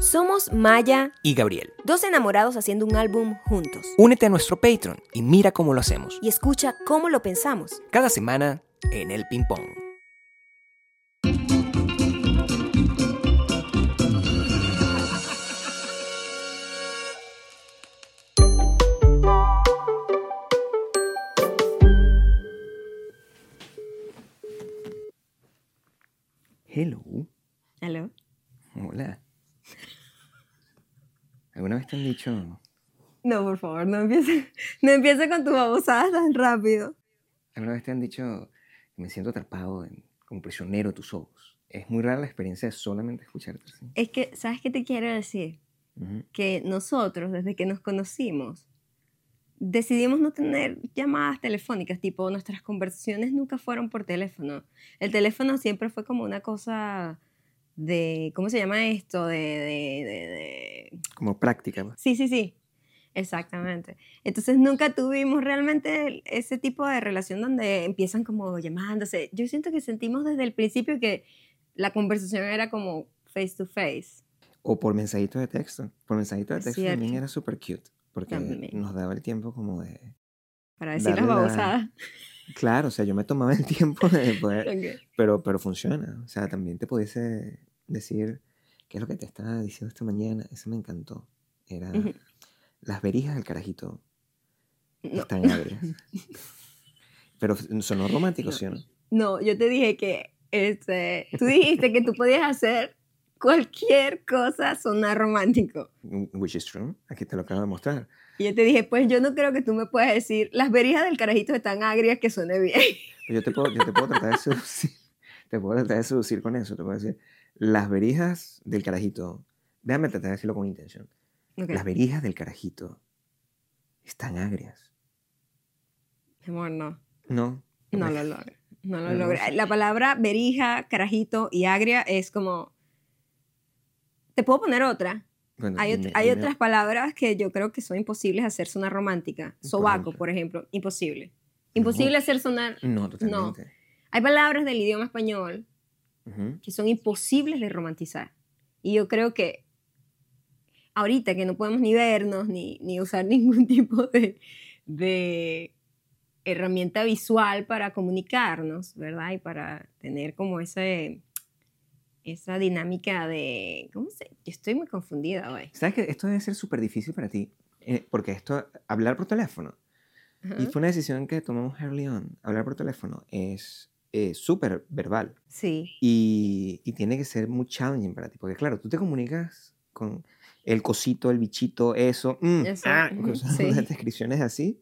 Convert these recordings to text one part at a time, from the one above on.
Somos Maya y Gabriel. Dos enamorados haciendo un álbum juntos. Únete a nuestro Patreon y mira cómo lo hacemos. Y escucha cómo lo pensamos. Cada semana en El Ping Pong. Hello. ¿Aló? Hola. ¿Alguna vez te han dicho... No, por favor, no empieces con tus babosadas tan rápido. ¿Alguna vez te han dicho que me siento atrapado como prisionero de tus ojos? Es muy rara la experiencia de solamente escucharte así. Es que, ¿sabes qué te quiero decir? Uh-huh. Que nosotros, desde que nos conocimos, decidimos no tener llamadas telefónicas, tipo, nuestras conversaciones nunca fueron por teléfono. El teléfono siempre fue como una cosa de, ¿cómo se llama esto? Como práctica. Sí, exactamente. Entonces nunca tuvimos realmente ese tipo de relación donde empiezan como llamándose. Yo siento que sentimos desde el principio que la conversación era como face to face. O por mensajitos de texto. Por mensajitos de Es texto cierto. También era súper cute. Porque También. nos daba el tiempo como de... Para decir las babosadas. Claro, o sea, yo me tomaba el tiempo de poder... Okay. Pero funciona. O sea, también te pudiese decir qué es lo que te estaba diciendo esta mañana. Eso me encantó. Era... Uh-huh. Las verijas del carajito No. están agrias. Pero sonó romántico, No. ¿sí o no? No, yo te dije que tú dijiste que tú podías hacer cualquier cosa sonar romántico. Which is true. Aquí te lo acabo de mostrar. Y yo te dije, pues yo no creo que tú me puedas decir, las verijas del carajito están agrias, que suene bien. Pero yo te puedo tratar de seducir. Te puedo tratar de seducir con eso. Te puedo decir, las verijas del carajito. Déjame tratar de decirlo con intención. Okay. Las verijas del carajito están agrias. Mi amor, no. No. No lo logra. No lo logra. La palabra verija, carajito y agria es como... ¿Te puedo poner otra? Bueno, hay otras palabras que yo creo que son imposibles hacer sonar romántica. Sobaco, por ejemplo. Imposible. Imposible hacer sonar... No, totalmente. No. Hay palabras del idioma español Uh-huh. que son imposibles de romantizar. Y yo creo que ahorita que no podemos ni vernos ni usar ningún tipo de herramienta visual para comunicarnos, ¿verdad? Y para tener como esa dinámica de... ¿Cómo se? Yo estoy muy confundida hoy. ¿Sabes que esto debe ser súper difícil para ti? Porque hablar por teléfono, Uh-huh. y fue una decisión que tomamos early on. Hablar por teléfono es súper verbal. Sí. Y tiene que ser muy challenging para ti. Porque claro, tú te comunicas con el cosito, el bichito, eso. Sí. Unas descripciones así.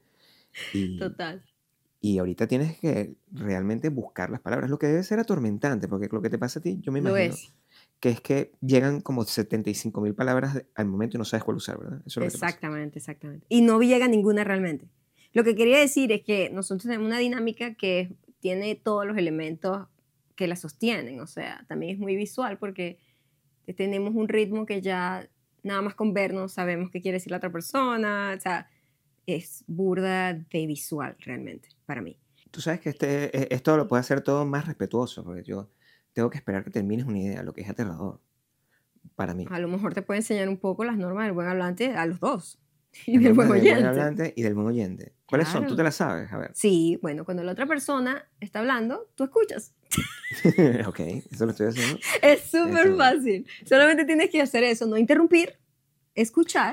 Total. Y ahorita tienes que realmente buscar las palabras. Lo que debe ser atormentante, porque lo que te pasa a ti, yo me imagino que es que llegan como 75,000 palabras al momento y no sabes cuál usar, ¿verdad? Eso es lo que te pasa. Exactamente. Y no llega ninguna realmente. Lo que quería decir es que nosotros tenemos una dinámica que tiene todos los elementos que la sostienen. O sea, también es muy visual porque tenemos un ritmo que ya nada más con vernos sabemos qué quiere decir la otra persona. O sea, es burda de visual realmente para mí. Tú sabes que esto lo puede hacer todo más respetuoso, porque yo tengo que esperar que termines una idea, lo que es aterrador para mí. A lo mejor te puede enseñar un poco las normas del buen hablante a los dos. Y Las del buen normas oyente. del buen hablante y del buen oyente. ¿Cuáles son? Claro. ¿Tú te las sabes? A ver. Sí, bueno, cuando la otra persona está hablando, tú escuchas. Ok, eso lo estoy haciendo. Es súper fácil. Solamente tienes que hacer eso, no interrumpir, escuchar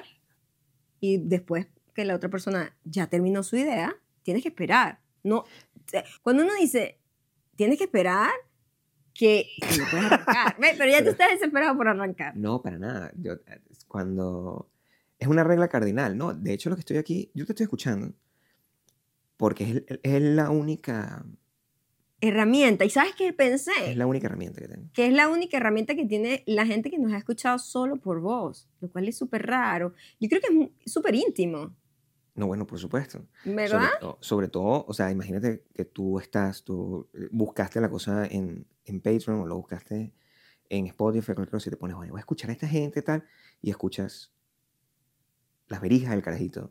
y después que la otra persona ya terminó su idea, tienes que esperar. No, cuando uno dice, tienes que esperar que no puedes arrancar. Pero ya tú estás desesperado por arrancar. No, para nada. Cuando... Es una regla cardinal, ¿no? De hecho, lo que estoy aquí, yo te estoy escuchando porque es la única... herramienta. ¿Y sabes qué pensé? Es la única herramienta que tengo. Que es la única herramienta que tiene la gente que nos ha escuchado solo por voz, lo cual es súper raro. Yo creo que es súper íntimo. No, bueno, por supuesto. ¿Verdad? Sobre todo, o sea, imagínate que tú buscaste la cosa en Patreon o lo buscaste en Spotify, cualquier cosa, y te pones, bueno, voy a escuchar a esta gente tal, y escuchas las verijas del carajito.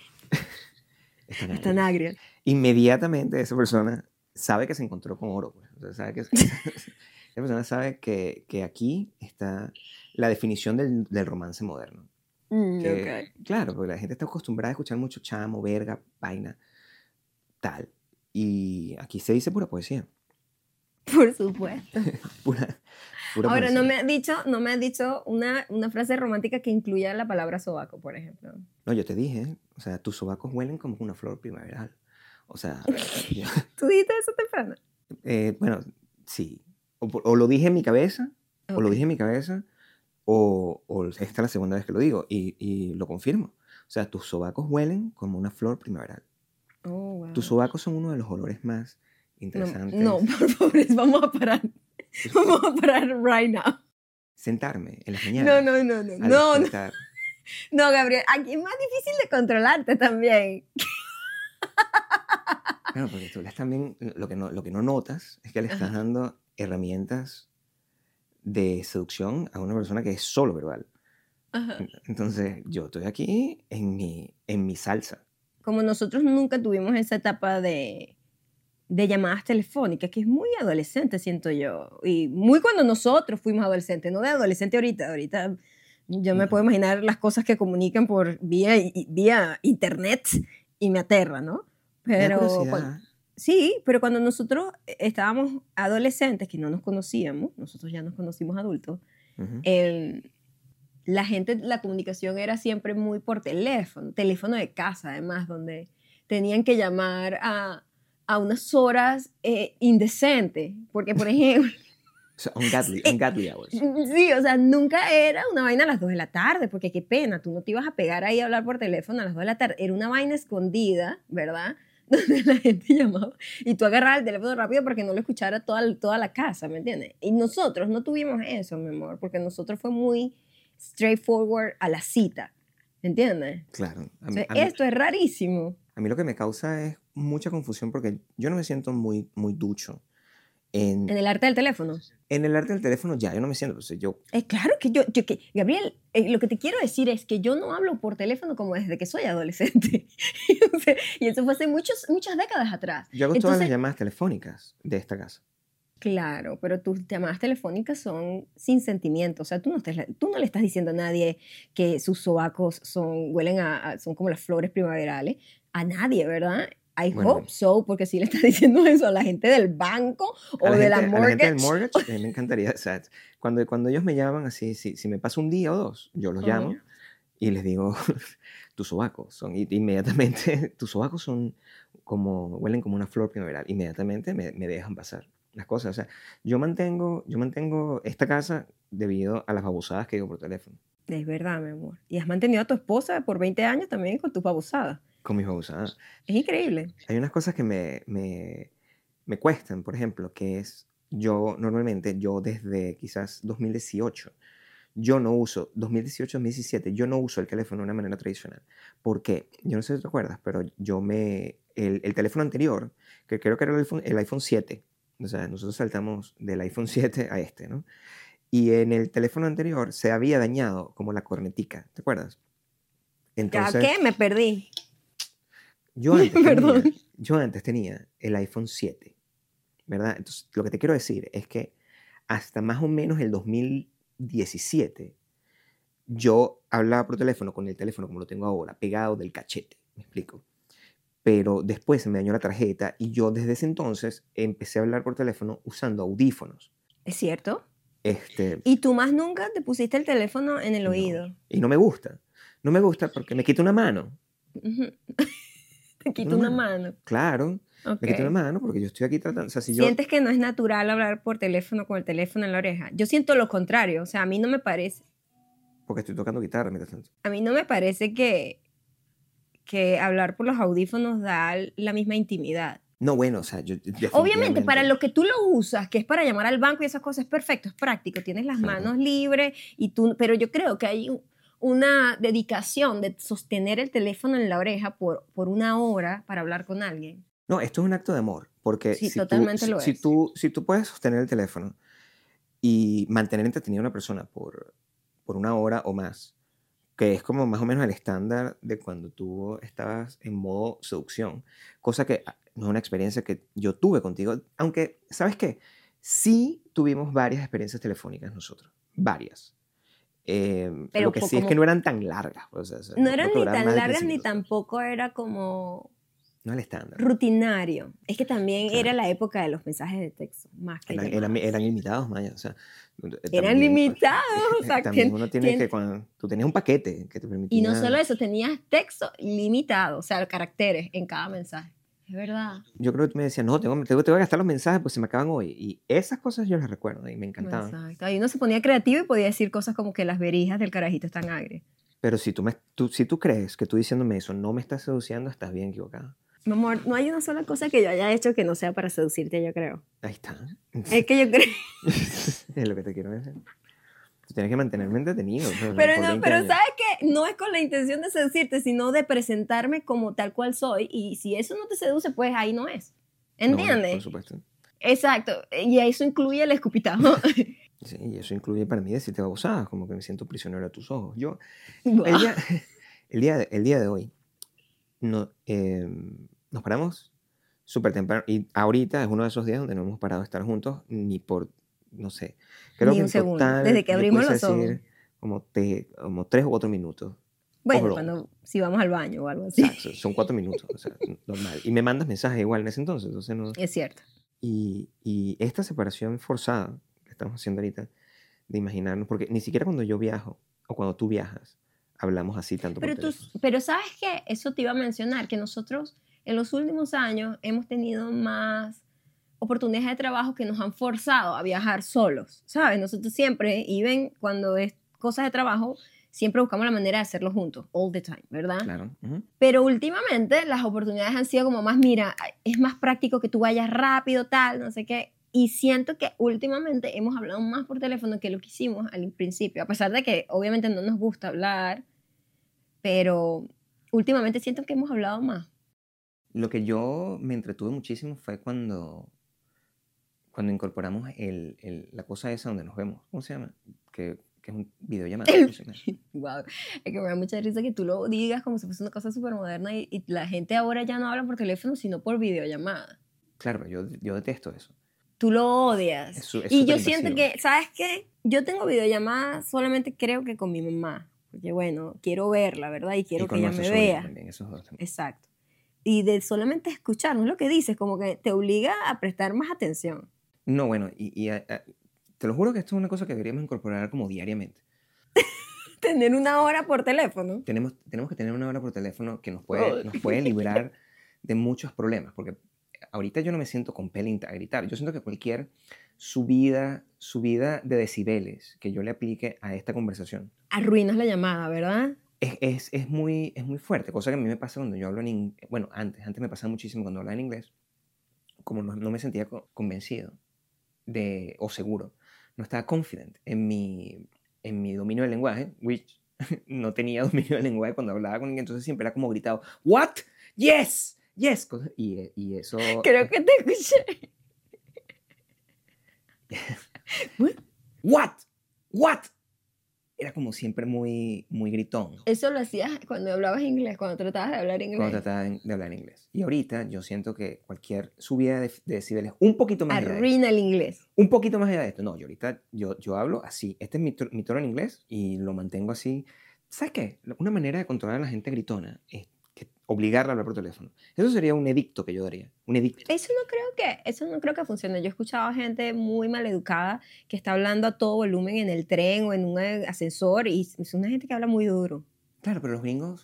Están agrias. Inmediatamente esa persona sabe que se encontró con oro, pues. O sea, sabe que Esa persona sabe que aquí está la definición del romance moderno. Ok. Claro, porque la gente está acostumbrada a escuchar mucho chamo, verga, vaina, tal. Y aquí se dice pura poesía. Por supuesto. Pura, pura Ahora, poesía. no me has dicho una frase romántica que incluya la palabra sobaco, por ejemplo. No, yo te dije, o sea, tus sobacos huelen como una flor primaveral. O sea, yo- ¿Tú dijiste eso temprano? bueno, sí. O lo dije en mi cabeza, o lo Ok. dije en mi cabeza, o esta es la segunda vez que lo digo, y lo confirmo. O sea, tus sobacos huelen como una flor primaveral. Oh, Tus wow. sobacos son uno de los olores más No, no, interesantes. por favor, vamos a parar. Vamos a parar right now. Sentarme en las No, mañanas no, no, no, al no, no, despertar. no, Gabriel, aquí es más difícil de controlarte también. Claro, porque tú le estás también, lo que no notas es que le estás Ajá, dando herramientas de seducción a una persona que es solo verbal. ajá. Entonces, yo estoy aquí en mi salsa. Como nosotros nunca tuvimos esa etapa de llamadas telefónicas, que es muy adolescente, siento yo. Y muy cuando nosotros fuimos adolescentes, no de adolescente ahorita. Ahorita yo me puedo imaginar las cosas que comunican por vía internet y me aterra, ¿no? Me da Pero curiosidad. sí, pero cuando nosotros estábamos adolescentes, que no nos conocíamos, nosotros ya nos conocimos adultos, Ujú. em, la gente, la comunicación era siempre muy por teléfono, teléfono de casa además, donde tenían que llamar a unas horas indecentes, porque por ejemplo, O sea, ungodly hours. sí, o sea, nunca era una vaina a las 2 de la tarde, porque qué pena, tú no te ibas a pegar ahí a hablar por teléfono a las 2 de la tarde, era una vaina escondida, ¿verdad? Donde la gente llamaba y tú agarrabas el teléfono rápido para que no lo escuchara toda la casa, ¿me entiendes? Y nosotros no tuvimos eso, mi amor, porque nosotros fue muy straightforward a la cita, ¿me entiendes? Claro. O sea, esto es rarísimo. A mí lo que me causa es mucha confusión porque yo no me siento muy ducho en, En el arte del teléfono. en el arte del teléfono ya. Yo no me siento. O sea, Claro que Gabriel, lo que te quiero decir es que yo no hablo por teléfono como desde que soy adolescente. O sea, y eso fue hace muchas décadas atrás. yo hago todas las Entonces, llamadas telefónicas de esta casa. claro, pero tus llamadas telefónicas son sin sentimiento. O sea, tú no le estás diciendo a nadie que sus sobacos son como las flores primaverales. A nadie, ¿verdad? I Bueno, hope so, porque si le estás diciendo eso a la gente del banco o de la a la gente del mortgage. mortgage, a mí me encantaría. O sea, cuando ellos me llaman así, si me pasa un día o dos, yo los llamo Ujú. y les digo, tus sobacos son, inmediatamente, tus sobacos son huelen como una flor primaveral. Inmediatamente me dejan pasar las cosas. O sea, yo mantengo esta casa debido a las babosadas que digo por teléfono. Es verdad, mi amor. Y has mantenido a tu esposa por 20 años también con tus babosadas. Con mis babosadas. Es increíble. Hay unas cosas que me cuestan, por ejemplo, que es, yo desde quizás 2018, yo no uso, 2018-2017, yo no uso el teléfono de una manera tradicional. ¿Por qué? Yo no sé si te acuerdas, pero el teléfono anterior, que creo que era el iPhone 7, o sea, nosotros saltamos del iPhone 7 a este, ¿no? Y en el teléfono anterior se había dañado como la cornetica, ¿te acuerdas? ¿Ya qué? Entonces, Me perdí. yo antes Perdón. tenía, yo antes tenía el iPhone 7, ¿verdad? Entonces, lo que te quiero decir es que hasta más o menos el 2017, yo hablaba por teléfono con el teléfono como lo tengo ahora, pegado del cachete, ¿me explico? Pero después se me dañó la tarjeta y yo desde ese entonces empecé a hablar por teléfono usando audífonos. ¿Es cierto? Este, Y tú más nunca te pusiste el teléfono en el no. oído. Y no me gusta. No me gusta porque me quita una mano. Ujú. Te Una quito una mano. mano. Claro, me Ok. quita una mano porque yo estoy aquí tratando. O sea, si yo. ¿Sientes que no es natural hablar por teléfono con el teléfono en la oreja? Yo siento lo contrario. O sea, Porque estoy tocando guitarra mientras tanto. a mí no me parece que hablar por los audífonos da la misma intimidad. No, bueno, o sea, yo Obviamente, para definitivamente. lo que tú lo usas, que es para llamar al banco y esas cosas, es perfecto, es práctico, tienes las Claro. manos libres pero yo creo que hay una dedicación de sostener el teléfono en la oreja por una hora para hablar con alguien. No, esto es un acto de amor. Porque Sí, totalmente lo es. si tú puedes sostener el teléfono y mantener entretenida a una persona por una hora o más, que es como más o menos el estándar de cuando tú estabas en modo seducción, cosa que no es una experiencia que yo tuve contigo, aunque, ¿sabes qué? Sí tuvimos varias experiencias telefónicas nosotros, varias. Pero Lo que sí es que no eran tan largas. O sea, no no eran creo que ni duraran tan más de largas 15 ni minutos. tampoco era como No es el estándar. rutinario. Es que también Claro. era la época de los mensajes de texto, más que Eran limitados, Maya. O sea, eran también, limitados. O sea, también uno tiene que, cuando tú tenías un paquete que te permitía... Y no solo eso, tenías texto limitado, o sea, caracteres en cada mensaje. Es verdad. Yo creo que me decían, no, tengo que gastar los mensajes, pues se me acaban hoy. Y esas cosas yo las recuerdo y me encantaban. Exacto. Ahí uno se ponía creativo y podía decir cosas como que las verijas del carajito están agrias. Pero si tú crees que tú diciéndome eso no me estás seduciendo, estás bien equivocado. Mi amor, no hay una sola cosa que yo haya hecho que no sea para seducirte, yo creo. Ahí está. Es que yo creo... Es lo que te quiero decir. Tú tienes que mantenerme entretenido. Pero ¿sabes qué? No es con la intención de seducirte, sino de presentarme como tal cual soy. Y si eso no te seduce, pues ahí no es. ¿Entiendes? No, por supuesto. Exacto. Y eso incluye el escupitajo. Sí, y eso incluye para mí decirte babosadas, como que me siento prisionero de tus ojos. Yo, Wow. el día de hoy, nos paramos súper temprano. Y ahorita es uno de esos días donde no hemos parado de estar juntos ni por, no sé, creo Ni que un en segundo. total Desde que yo abrimos pudiese los ojos. decir como 3 o 4 minutos. Bueno, si vamos al baño o algo así. Exacto, son 4 minutos, o sea, normal. Y me mandas mensajes igual en ese entonces no... Es cierto. Y esta separación forzada que estamos haciendo ahorita, de imaginarnos, porque ni siquiera cuando yo viajo o cuando tú viajas, hablamos así tanto por teléfono. Pero ¿sabes qué? Eso te iba a mencionar, que nosotros en los últimos años hemos tenido más oportunidades de trabajo que nos han forzado a viajar solos, ¿sabes? Nosotros siempre, y ven, cuando es cosas de trabajo, siempre buscamos la manera de hacerlo juntos, all the time, ¿verdad? Claro. Uh-huh. Pero últimamente las oportunidades han sido como más, mira, es más práctico que tú vayas rápido, tal, no sé qué. Y siento que últimamente hemos hablado más por teléfono que lo que hicimos al principio, a pesar de que obviamente no nos gusta hablar, pero últimamente siento que hemos hablado más. Lo que yo me entretuve muchísimo fue cuando incorporamos la cosa esa donde nos vemos. ¿Cómo se llama? Que es un videollamada. Wow. Es que me da mucha risa que tú lo digas como si fuese una cosa súper moderna y la gente ahora ya no habla por teléfono, sino por videollamada. Claro, yo detesto eso. Tú lo odias. Es y yo siento que, ¿sabes qué? Yo tengo videollamadas solamente creo que con mi mamá. Porque bueno, quiero verla, ¿verdad? Y quiero que ella me vea. También, esos dos también. Exacto. Y de solamente escuchar, no es lo que dices, como que te obliga a prestar más atención. No, bueno, te lo juro que esto es una cosa que deberíamos incorporar como diariamente. Tener una hora por teléfono. Tenemos que tener una hora por teléfono que nos puede librar de muchos problemas, porque ahorita yo no me siento compelling a gritar. Yo siento que cualquier subida de decibeles que yo le aplique a esta conversación arruinas la llamada, ¿verdad? Es muy fuerte, cosa que a mí me pasa cuando yo hablo en inglés. Bueno, antes me pasaba muchísimo cuando hablaba en inglés, como no me sentía convencido o seguro, no estaba confident en mi dominio del lenguaje, which no tenía dominio del lenguaje cuando hablaba con alguien, entonces siempre era como gritado, ¿what? Yes, yes, y eso... Creo que te escuché. What? Era como siempre muy gritón. Eso lo hacías cuando hablabas inglés, cuando tratabas de hablar inglés. Cuando trataba de hablar inglés. Y ahorita yo siento que cualquier subida de decibeles, un poquito más arruina el inglés. Un poquito más allá de esto. No, yo ahorita yo hablo así. Este es mi tono en inglés y lo mantengo así. ¿Sabes qué? Una manera de controlar a la gente gritona es obligarla a hablar por teléfono. Eso sería un edicto que yo daría. Un edicto. Eso no creo que funcione. Yo he escuchado a gente muy maleducada que está hablando a todo volumen en el tren o en un ascensor y es una gente que habla muy duro. Claro, pero los gringos,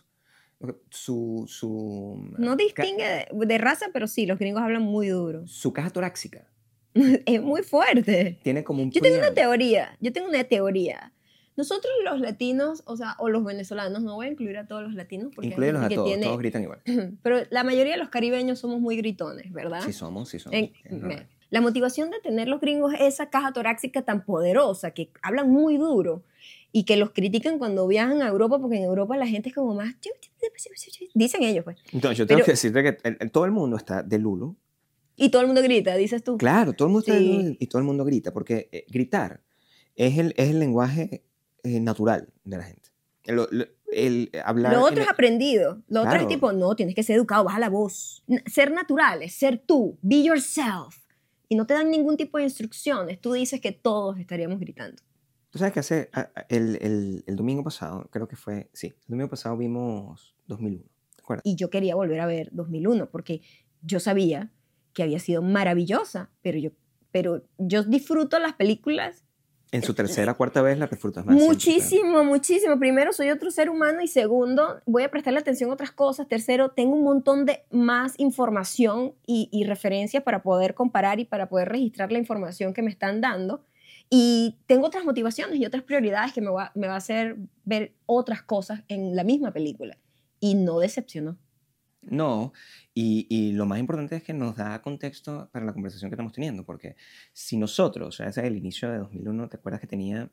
no distingue de raza, pero sí, los gringos hablan muy duro. Su caja torácica. Es muy fuerte. Tiene como un Yo tengo una teoría. Nosotros los latinos, o los venezolanos, no voy a incluir a todos los latinos. Incluirlos a todos, todos gritan igual. Pero la mayoría de los caribeños somos muy gritones, ¿verdad? Sí somos. La motivación de tener los gringos es esa caja torácica tan poderosa, que hablan muy duro y que los critican cuando viajan a Europa, porque en Europa la gente es como más... Dicen ellos, pues. Entonces, yo tengo que decirte que todo el mundo está de lulo. Y todo el mundo grita, dices tú. Claro, todo el mundo está de lulo y todo el mundo grita, porque gritar es el lenguaje natural de la gente. Hablar lo otro es aprendido. Lo otro es tipo, no, tienes que ser educado, baja la voz. Ser natural es ser tú. Be yourself. y no te dan ningún tipo de instrucciones, tú dices que todos estaríamos gritando. Tú sabes que el domingo pasado, creo que fue, sí, el domingo pasado vimos 2001, ¿te acuerdas? Y yo quería volver a ver 2001 porque yo sabía que había sido maravillosa, pero yo disfruto las películas En su tercera o cuarta vez la disfrutas más. Siempre, claro. muchísimo, muchísimo. Primero, soy otro ser humano y segundo, voy a prestarle atención a otras cosas. Tercero, tengo un montón de más información y referencias para poder comparar y para poder registrar la información que me están dando. Y tengo otras motivaciones y otras prioridades que me va a hacer ver otras cosas en la misma película. Y no decepcionó. No, y lo más importante es que nos da contexto para la conversación que estamos teniendo, porque si nosotros, o sea, ese es el inicio de 2001, ¿te acuerdas que tenía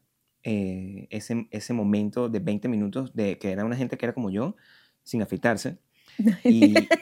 ese momento de 20 minutos de que era una gente que era como yo, sin afeitarse, y, y,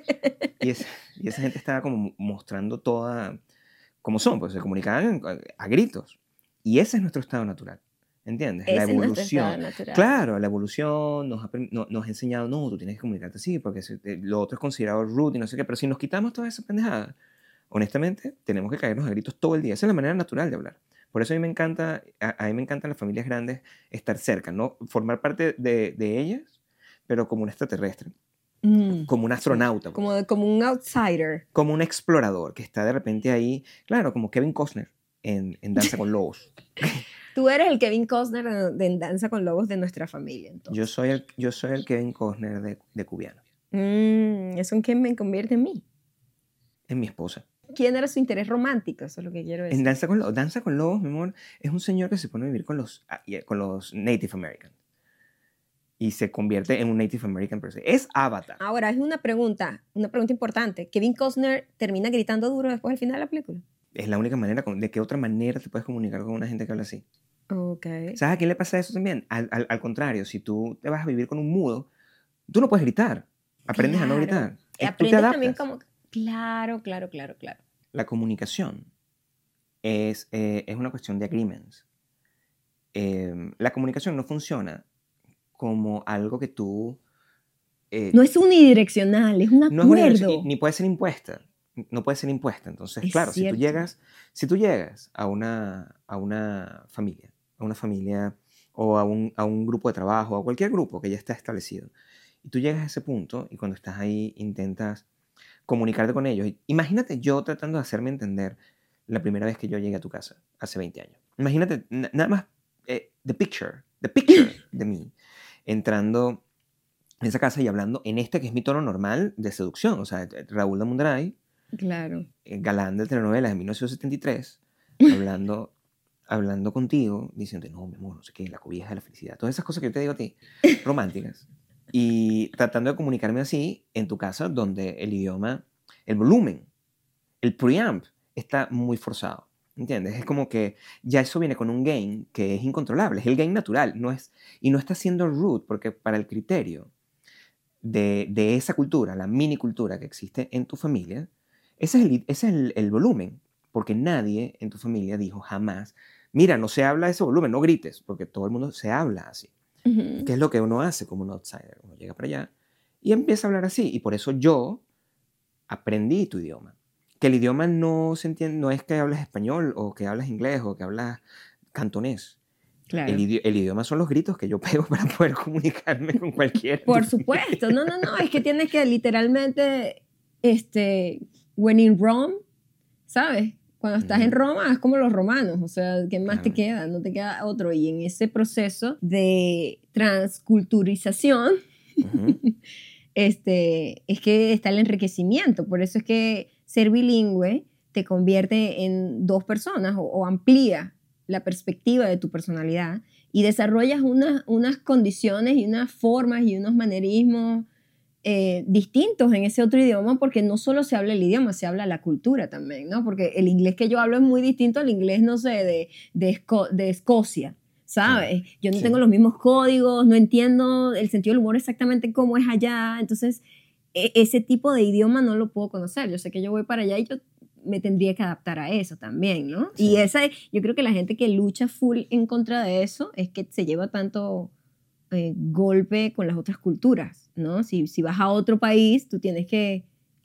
y esa gente estaba como mostrando toda como son, pues se comunicaban a gritos, y ese es nuestro estado natural. ¿Entiendes? La Ese es nuestro estado evolución. natural. Claro, la evolución nos ha enseñado, no, tú tienes que comunicarte así, porque lo otro es considerado rude y no sé qué, pero si nos quitamos toda esa pendejada, honestamente, tenemos que caernos a gritos todo el día. Esa es la manera natural de hablar. Por eso a mí me encanta, a mí me encantan las familias grandes estar cerca, ¿no? Formar parte de ellas, pero como un extraterrestre, como un astronauta. Pues. Como un outsider. Como un explorador que está de repente ahí, claro, como Kevin Costner en Danza con Lobos. Tú eres el Kevin Costner de Danza con Lobos de nuestra familia, entonces. Yo soy el Kevin Costner de Cubiano. ¿Eso en qué me convierte en mí? En mi esposa. ¿Quién era su interés romántico? Eso es lo que quiero decir. En Danza con Lobos, mi amor, es un señor que se pone a vivir con los Native Americans. Y se convierte en un Native American person. Es Avatar. Ahora, es una pregunta importante. ¿Kevin Costner termina gritando duro después del final de la película? Es la única manera. ¿De qué otra manera te puedes comunicar con una gente que habla así? Ok. ¿Sabes a quién le pasa eso también? Al contrario, si tú te vas a vivir con un mudo, tú no puedes gritar. Aprendes a no gritar. Aprendes también como... Claro. La comunicación es una cuestión de agreements. La comunicación no funciona como algo que tú... no es unidireccional, es un acuerdo. Ni puede ser impuesta. No puede ser impuesta. Entonces, Es claro, cierto. si tú llegas a una familia o a un grupo de trabajo, a cualquier grupo que ya está establecido, y tú llegas a ese punto y cuando estás ahí intentas comunicarte con ellos. Imagínate yo tratando de hacerme entender la primera vez que yo llegué a tu casa, hace 20 años. Imagínate nada más the picture de mí, entrando en esa casa y hablando en que es mi tono normal de seducción. O sea, Raúl de Mundaray, claro. galán de telenovelas de 1973, hablando contigo, diciendo, no, mi amor, no sé qué, la cobija de la felicidad. Todas esas cosas que yo te digo a ti, románticas. Y tratando de comunicarme así en tu casa, donde el idioma, el volumen, el preamp está muy forzado. ¿Entiendes? Es como que ya eso viene con un gain que es incontrolable. Es el gain natural. Y no está siendo rude, porque para el criterio de esa cultura, la mini cultura que existe en tu familia, ese es el volumen. Porque nadie en tu familia dijo jamás, mira, no se habla de ese volumen, no grites, porque todo el mundo se habla así. Uh-huh. ¿Qué es lo que uno hace como un outsider? Uno llega para allá y empieza a hablar así. Y por eso yo aprendí tu idioma. Que el idioma no se entiende, no es que hablas español o que hablas inglés o que hablas cantonés. Claro. El idioma son los gritos que yo pego para poder comunicarme con cualquiera. Por supuesto. No. Es que tienes que literalmente, when in Rome, ¿sabes? Cuando estás en Roma, es como los romanos, o sea, ¿qué más te queda? No te queda otro. Y en ese proceso de transculturización, es que está el enriquecimiento. Por eso es que ser bilingüe te convierte en dos personas o amplía la perspectiva de tu personalidad y desarrollas unas condiciones y unas formas y unos manerismos distintos en ese otro idioma, porque no solo se habla el idioma, se habla la cultura también, ¿no? Porque el inglés que yo hablo es muy distinto al inglés, no sé, de Escocia, ¿sabes? Yo no tengo los mismos códigos, no entiendo el sentido del humor exactamente cómo es allá, entonces ese tipo de idioma no lo puedo conocer. Yo sé que yo voy para allá y yo me tendría que adaptar a eso también, ¿no? Sí. Y yo creo que la gente que lucha full en contra de eso es que se lleva tanto golpe con las otras culturas, ¿no? Si vas a otro país, tú tienes que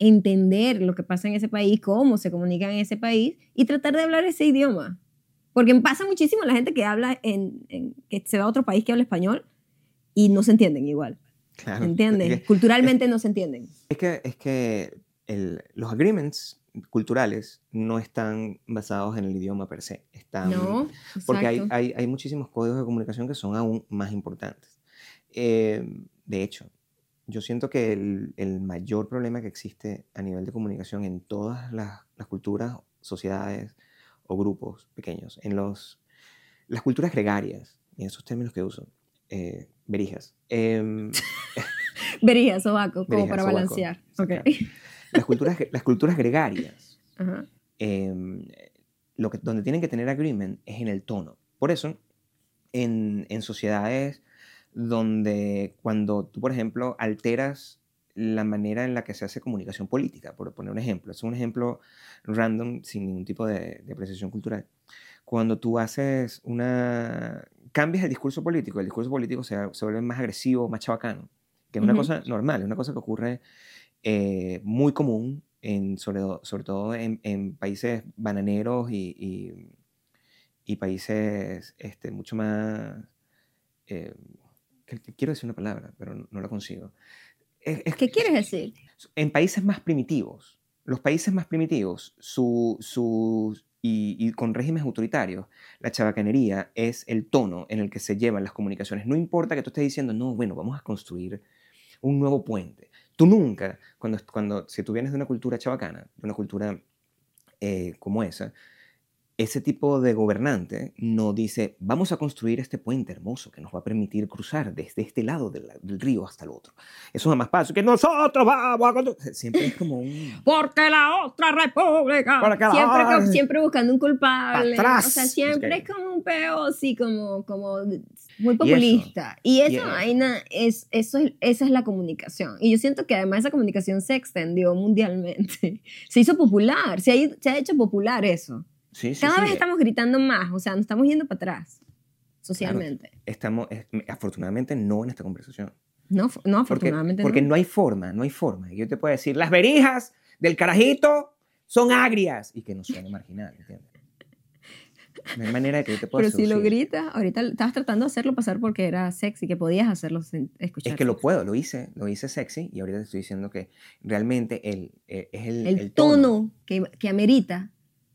entender lo que pasa en ese país, cómo se comunican en ese país y tratar de hablar ese idioma. Porque pasa muchísimo la gente que habla que se va a otro país que habla español y no se entienden igual. Claro. ¿Entiendes? Culturalmente no se entienden. Es que los agreements culturales no están basados en el idioma per se. No, Porque exacto. hay muchísimos códigos de comunicación que son aún más importantes. De hecho, yo siento que el mayor problema que existe a nivel de comunicación en todas las culturas, sociedades o grupos pequeños, las culturas gregarias, y esos términos que uso, berijas. Berijas, sobaco, como Berijas, para sobaco, balancear. sí, Okay. claro. Las culturas gregarias, Ajá. donde tienen que tener agreement es en el tono. Por eso, en sociedades donde cuando tú, por ejemplo, alteras la manera en la que se hace comunicación política, por poner un ejemplo, es un ejemplo random sin ningún tipo de apreciación cultural. Cuando tú cambias el discurso político se vuelve más agresivo, más chabacano, que es una cosa normal, es una cosa que ocurre muy común, sobre todo en países bananeros y países mucho más... quiero decir una palabra, pero no la consigo. ¿Qué quieres decir? En países más primitivos, los países más primitivos, y con regímenes autoritarios, la chabacanería es el tono en el que se llevan las comunicaciones. No importa que tú estés diciendo, no, bueno, vamos a construir un nuevo puente. Tú nunca, si tú vienes de una cultura chabacana, de una cultura como ese tipo de gobernante no dice, vamos a construir este puente hermoso que nos va a permitir cruzar desde este lado del río hasta el otro. Eso jamás pasa, que nosotros vamos a construir. Siempre es como un... Porque la otra república. Siempre buscando un culpable. Atrás. O sea, siempre es como un peo así, como muy populista. Y esa vaina, esa es la comunicación. Y yo siento que además esa comunicación se extendió mundialmente. Se hizo popular, se ha hecho popular eso. Sí, Cada vez estamos gritando más, o sea, nos estamos yendo para atrás, socialmente. Claro, afortunadamente no en esta conversación. No, afortunadamente porque no. no hay forma. Yo te puedo decir, las berijas del carajito son agrias, y que no suene marginal, ¿entiendes? No hay manera de que yo te pueda Pero seducir. si lo gritas, ahorita estabas tratando de hacerlo pasar porque era sexy, que podías hacerlo escuchar. Es que lo puedo, lo hice sexy, y ahorita te estoy diciendo que realmente es el tono que amerita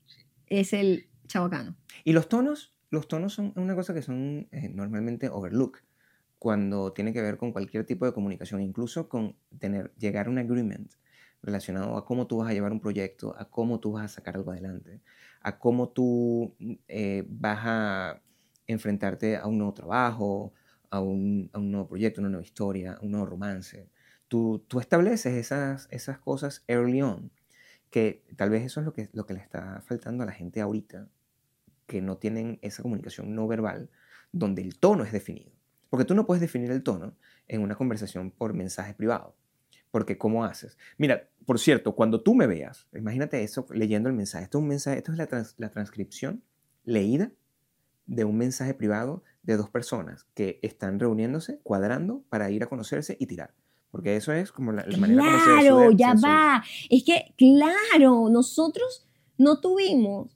es el chabacano. Y los tonos son una cosa que son normalmente overlook cuando tiene que ver con cualquier tipo de comunicación, incluso con llegar a un agreement relacionado a cómo tú vas a llevar un proyecto, a cómo tú vas a sacar algo adelante, a cómo tú vas a enfrentarte a un nuevo trabajo, a un nuevo proyecto, una nueva historia, a un nuevo romance. Tú estableces esas cosas early on, que tal vez eso es lo que le está faltando a la gente ahorita, que no tienen esa comunicación no verbal, donde el tono es definido. Porque tú no puedes definir el tono en una conversación por mensaje privado. Porque ¿cómo haces? Mira, por cierto, cuando tú me veas, imagínate eso leyendo el mensaje. Esto es la transcripción leída de un mensaje privado de dos personas que están reuniéndose, cuadrando para ir a conocerse y tirar. Porque eso es como la manera como se... Claro, ya va. Es que, claro, nosotros no tuvimos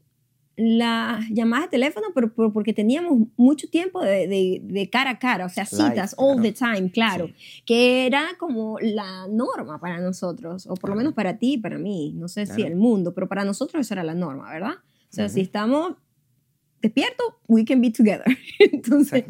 las llamadas de teléfono, pero porque teníamos mucho tiempo de cara a cara, o sea, citas all the time, claro, sí. Que era como la norma para nosotros, o por lo menos para ti y para mí, no sé si el mundo, pero para nosotros eso era la norma, ¿verdad? O sea, si estamos despiertos, we can be together. Entonces,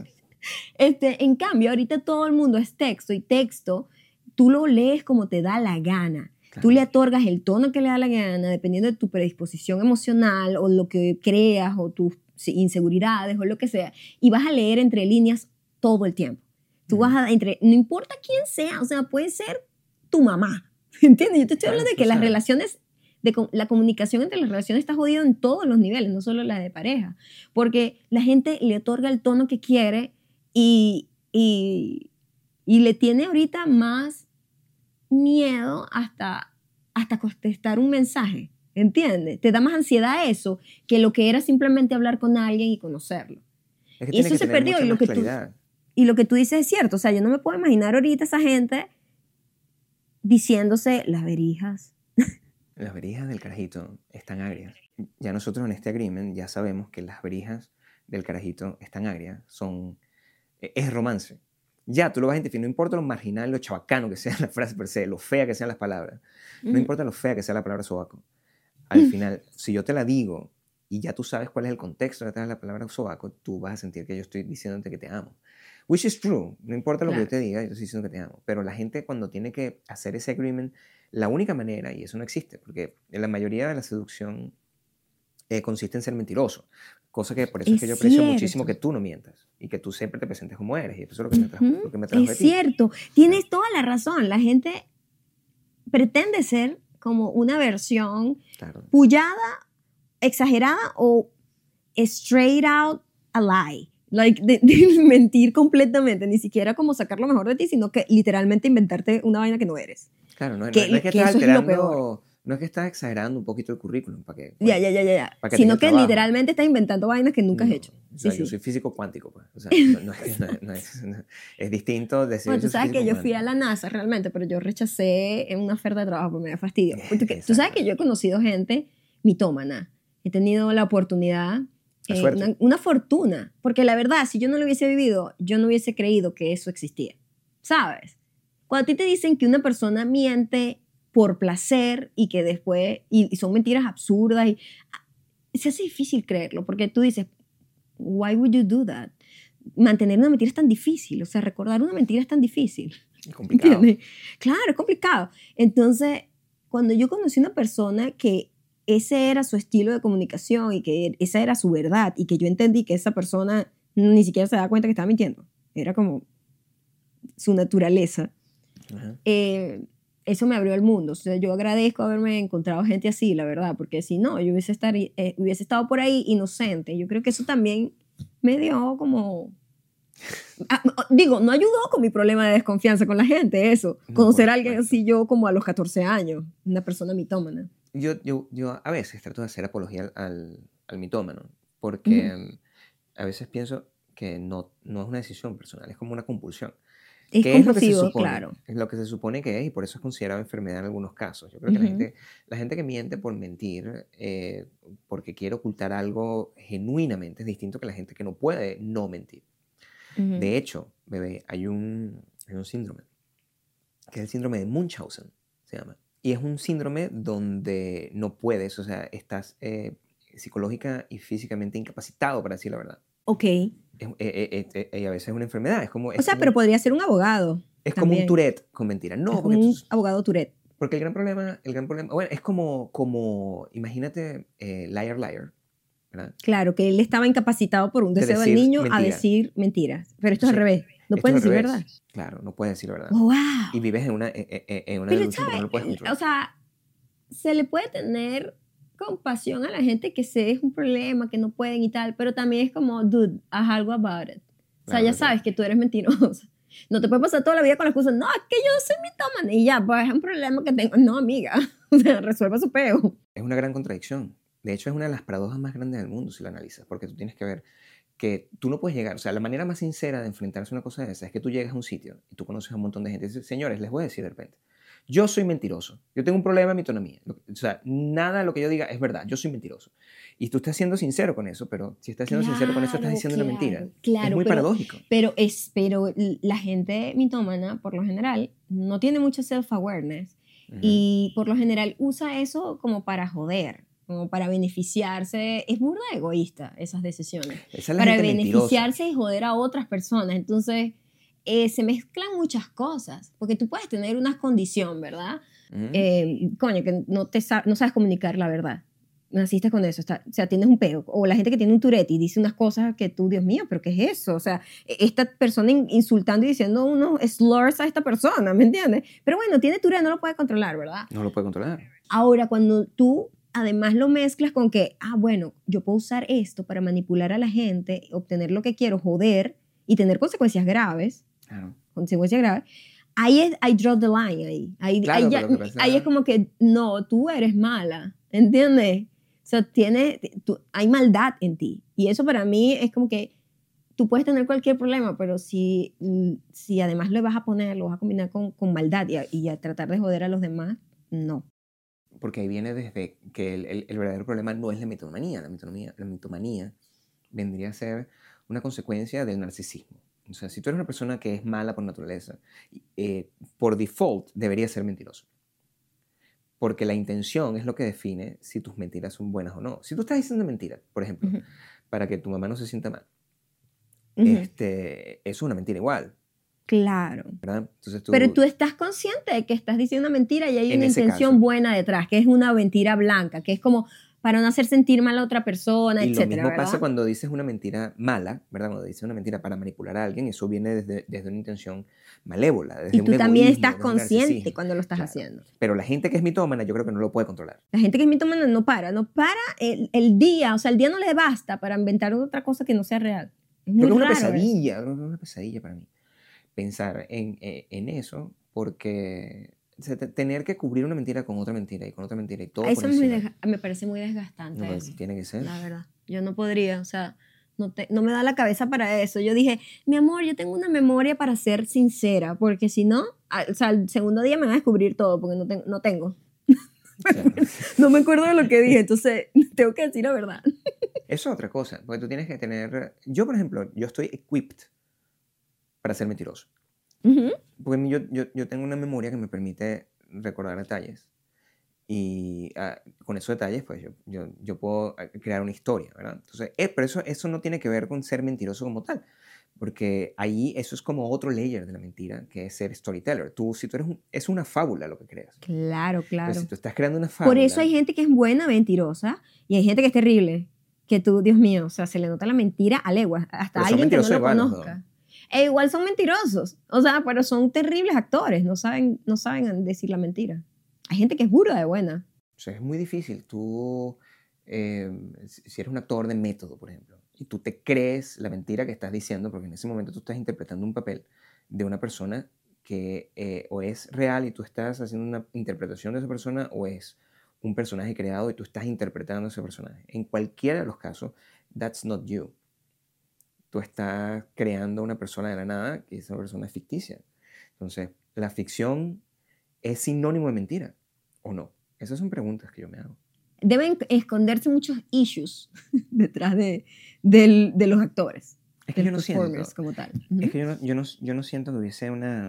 en cambio, ahorita todo el mundo es texto, y texto tú lo lees como te da la gana. Claro. Tú le otorgas el tono que le da la gana, dependiendo de tu predisposición emocional o lo que creas o tus inseguridades o lo que sea, y vas a leer entre líneas todo el tiempo. Tú vas a, no importa quién sea, o sea, puede ser tu mamá, ¿entiendes? Yo te estoy hablando de que las relaciones, la comunicación entre las relaciones está jodida en todos los niveles, no solo la de pareja, porque la gente le otorga el tono que quiere y le tiene ahorita más miedo hasta contestar un mensaje, ¿entiendes? Te da más ansiedad eso que lo que era simplemente hablar con alguien y conocerlo. Es que y eso se perdió, y lo que tú dices es cierto. O sea, yo no me puedo imaginar ahorita esa gente diciéndose las verijas. Las verijas del carajito están agrias. Ya nosotros en este agreement ya sabemos que las verijas del carajito están agrias. Es romance. Ya, tú lo vas a identificar. No importa lo marginal, lo chabacano que sea la frase per se, lo fea que sean las palabras. No importa lo fea que sea la palabra sobaco. Al final, si yo te la digo y ya tú sabes cuál es el contexto detrás de la palabra sobaco, tú vas a sentir que yo estoy diciéndote que te amo. Which is true. No importa lo que yo te diga, yo estoy diciendo que te amo. Pero la gente cuando tiene que hacer ese agreement, la única manera, y eso no existe, porque en la mayoría de la seducción consiste en ser mentiroso. Cosa que por eso es que yo aprecio muchísimo que tú no mientas y que tú siempre te presentes como eres. Y eso es lo que me trajo de ti. Es cierto. Tienes toda la razón. La gente pretende ser como una versión pullada, exagerada o straight out a lie. Like, de mentir completamente, ni siquiera como sacar lo mejor de ti, sino que literalmente inventarte una vaina que no eres. Claro, no es que estás alterando, no es que estás exagerando un poquito el currículum para que... Bueno, ya. Sino que literalmente estás inventando vainas que nunca has hecho. O sea, yo soy físico cuántico, pues. O sea, es distinto decir... Bueno, tú sabes que yo fui a la NASA realmente, pero yo rechacé una oferta de trabajo porque me da fastidio. Tú sabes que yo he conocido gente mitómana. He tenido la oportunidad... una fortuna, porque la verdad, si yo no lo hubiese vivido, yo no hubiese creído que eso existía, ¿sabes? Cuando a ti te dicen que una persona miente por placer y que después, y son mentiras absurdas, se hace difícil creerlo, porque tú dices, why would you do that? Mantener una mentira es tan difícil, o sea, recordar una mentira es tan difícil. Es complicado. ¿Entiendes? Claro, es complicado. Entonces, cuando yo conocí a una persona que ese era su estilo de comunicación y que esa era su verdad y que yo entendí que esa persona ni siquiera se daba cuenta que estaba mintiendo, era como su naturaleza. Eso me abrió el mundo. O sea, yo agradezco haberme encontrado gente así, la verdad, porque si no, yo hubiese estado por ahí inocente. Yo creo que eso también me dio como... digo, no ayudó con mi problema de desconfianza con la gente, eso. No, conocer a alguien así yo como a los 14 años, una persona mitómana. Yo a veces trato de hacer apología al mitómano, porque a veces pienso que no es una decisión personal, es como una compulsión. Es compulsivo, claro. Es lo que se supone que es y por eso es considerado enfermedad en algunos casos. Yo creo que la gente que miente por mentir, porque quiere ocultar algo genuinamente, es distinto que la gente que no puede no mentir. De hecho, bebé, hay un síndrome, que es el síndrome de Munchausen, se llama. Y es un síndrome donde no puedes, o sea, estás psicológica y físicamente incapacitado, para decir la verdad. Ok. Y a veces es una enfermedad. Pero podría ser un abogado. Es también. Como un Tourette con mentiras. No, es como un abogado Tourette. Porque el gran problema, bueno, es como imagínate Liar Liar, ¿verdad? Claro, que él estaba incapacitado por un deseo del niño a decir mentiras. Pero esto es al revés. No puedes decir verdad. Claro, no puedes decir verdad. ¡Wow! Y vives en una delusión que no lo puedes controlar. O sea, se le puede tener compasión a la gente que sé es un problema, que no pueden y tal, pero también es como, dude, haz algo about it. O sea, ya sabes que tú eres mentiroso. No te puedes pasar toda la vida con la excusa, no, es que yo soy mitómana y ya, pues es un problema que tengo. No, amiga, o sea, resuelva su peo. Es una gran contradicción. De hecho, es una de las paradojas más grandes del mundo si la analizas, porque tú tienes que ver que tú no puedes llegar, o sea, la manera más sincera de enfrentarse a una cosa de esa es que tú llegas a un sitio y tú conoces a un montón de gente y dices, señores, les voy a decir de repente, yo soy mentiroso, yo tengo un problema en mi mitonomía, o sea, nada de lo que yo diga es verdad, yo soy mentiroso. Y tú estás siendo sincero con eso, pero si estás siendo sincero con eso estás diciendo una mentira. Claro, es muy paradójico. Pero la gente mitómana, por lo general, no tiene mucho self-awareness y por lo general usa eso como para joder, como para beneficiarse. Es burda egoísta esas decisiones. Esa es la para gente beneficiarse mentirosa. Y joder a otras personas. Entonces, se mezclan muchas cosas, porque tú puedes tener una condición, ¿verdad? Coño, que no sabes comunicar la verdad. Naciste con eso, o sea, tienes un peo. O la gente que tiene un Tourette y dice unas cosas que tú, Dios mío, ¿pero qué es eso? O sea, esta persona insultando y diciendo unos slurs a esta persona, ¿me entiendes? Pero bueno, tiene Tourette, no lo puede controlar, ¿verdad? No lo puede controlar. Ahora, cuando tú además lo mezclas con que, bueno, yo puedo usar esto para manipular a la gente, obtener lo que quiero, joder, y tener consecuencias graves, consecuencias graves, I draw the line ahí es como que, no, tú eres mala, ¿entiendes? O sea, hay maldad en ti. Y eso para mí es como que tú puedes tener cualquier problema, pero si además lo vas a combinar con maldad y a tratar de joder a los demás, no. porque ahí viene desde que el verdadero problema no es la mitomanía. La mitomanía vendría a ser una consecuencia del narcisismo. O sea, si tú eres una persona que es mala por naturaleza, por default debería ser mentiroso. Porque la intención es lo que define si tus mentiras son buenas o no. Si tú estás diciendo mentiras, por ejemplo, para que tu mamá no se sienta mal, eso es una mentira igual, Claro. ¿verdad? Entonces Pero tú estás consciente de que estás diciendo una mentira y hay En una ese intención caso. buena detrás, que es una mentira blanca, que es como para no hacer sentir mal a otra persona, Y lo etcétera, mismo pasa ¿verdad? cuando dices una mentira mala, ¿verdad? Cuando dices una mentira para manipular a alguien, eso viene desde una intención malévola, desde Y un tú también egoísmo, estás desde un consciente narcisismo. cuando lo estás Claro. haciendo. Pero la gente que es mitómana, yo creo que no lo puede controlar. La gente que es mitómana no para el día, o sea, el día no le basta para inventar otra cosa que no sea real. Es muy Creo que es una raro eso. pesadilla, creo que es una pesadilla para mí pensar en eso, porque o sea, tener que cubrir una mentira con otra mentira y con otra mentira y todo por Eso es encima. me parece muy desgastante No, pues, eso, tiene que ser. la verdad. Yo no podría, o sea, no me da la cabeza para eso. Yo dije, mi amor, yo tengo una memoria para ser sincera, porque si no, o sea, el segundo día me van a descubrir todo, porque no tengo. Claro. No me acuerdo de lo que dije, entonces tengo que decir la verdad. Eso es otra cosa, porque tú tienes que tener... Yo, por ejemplo, yo estoy equipped para ser mentiroso. Ujú. Porque yo tengo una memoria que me permite recordar detalles. Y con esos detalles, pues yo puedo crear una historia, ¿verdad? Entonces, pero eso no tiene que ver con ser mentiroso como tal. Porque ahí eso es como otro layer de la mentira, que es ser storyteller. Si tú eres es una fábula lo que creas. Claro, Entonces, claro. si tú estás creando una Por eso fábula... hay gente que es buena mentirosa y hay gente que es terrible. Que tú, Dios mío, o sea, se le nota la mentira a leguas, hasta Pero son alguien que no mentirosos lo igual los dos. conozca. E igual son mentirosos, o sea, pero son terribles actores, no saben decir la mentira. Hay gente que es burda de buena. O sea, es muy difícil. Tú, si eres un actor de método, por ejemplo, y tú te crees la mentira que estás diciendo, porque en ese momento tú estás interpretando un papel de una persona que o es real y tú estás haciendo una interpretación de esa persona, o es un personaje creado y tú estás interpretando a ese personaje. En cualquiera de los casos, that's not you. Tú estás creando una persona de la nada, que esa persona es ficticia. Entonces, ¿la ficción es sinónimo de mentira o no? Esas son preguntas que yo me hago. Deben esconderse muchos issues detrás de los actores, Es que de yo los no siento, performers como tal. es que yo no siento que hubiese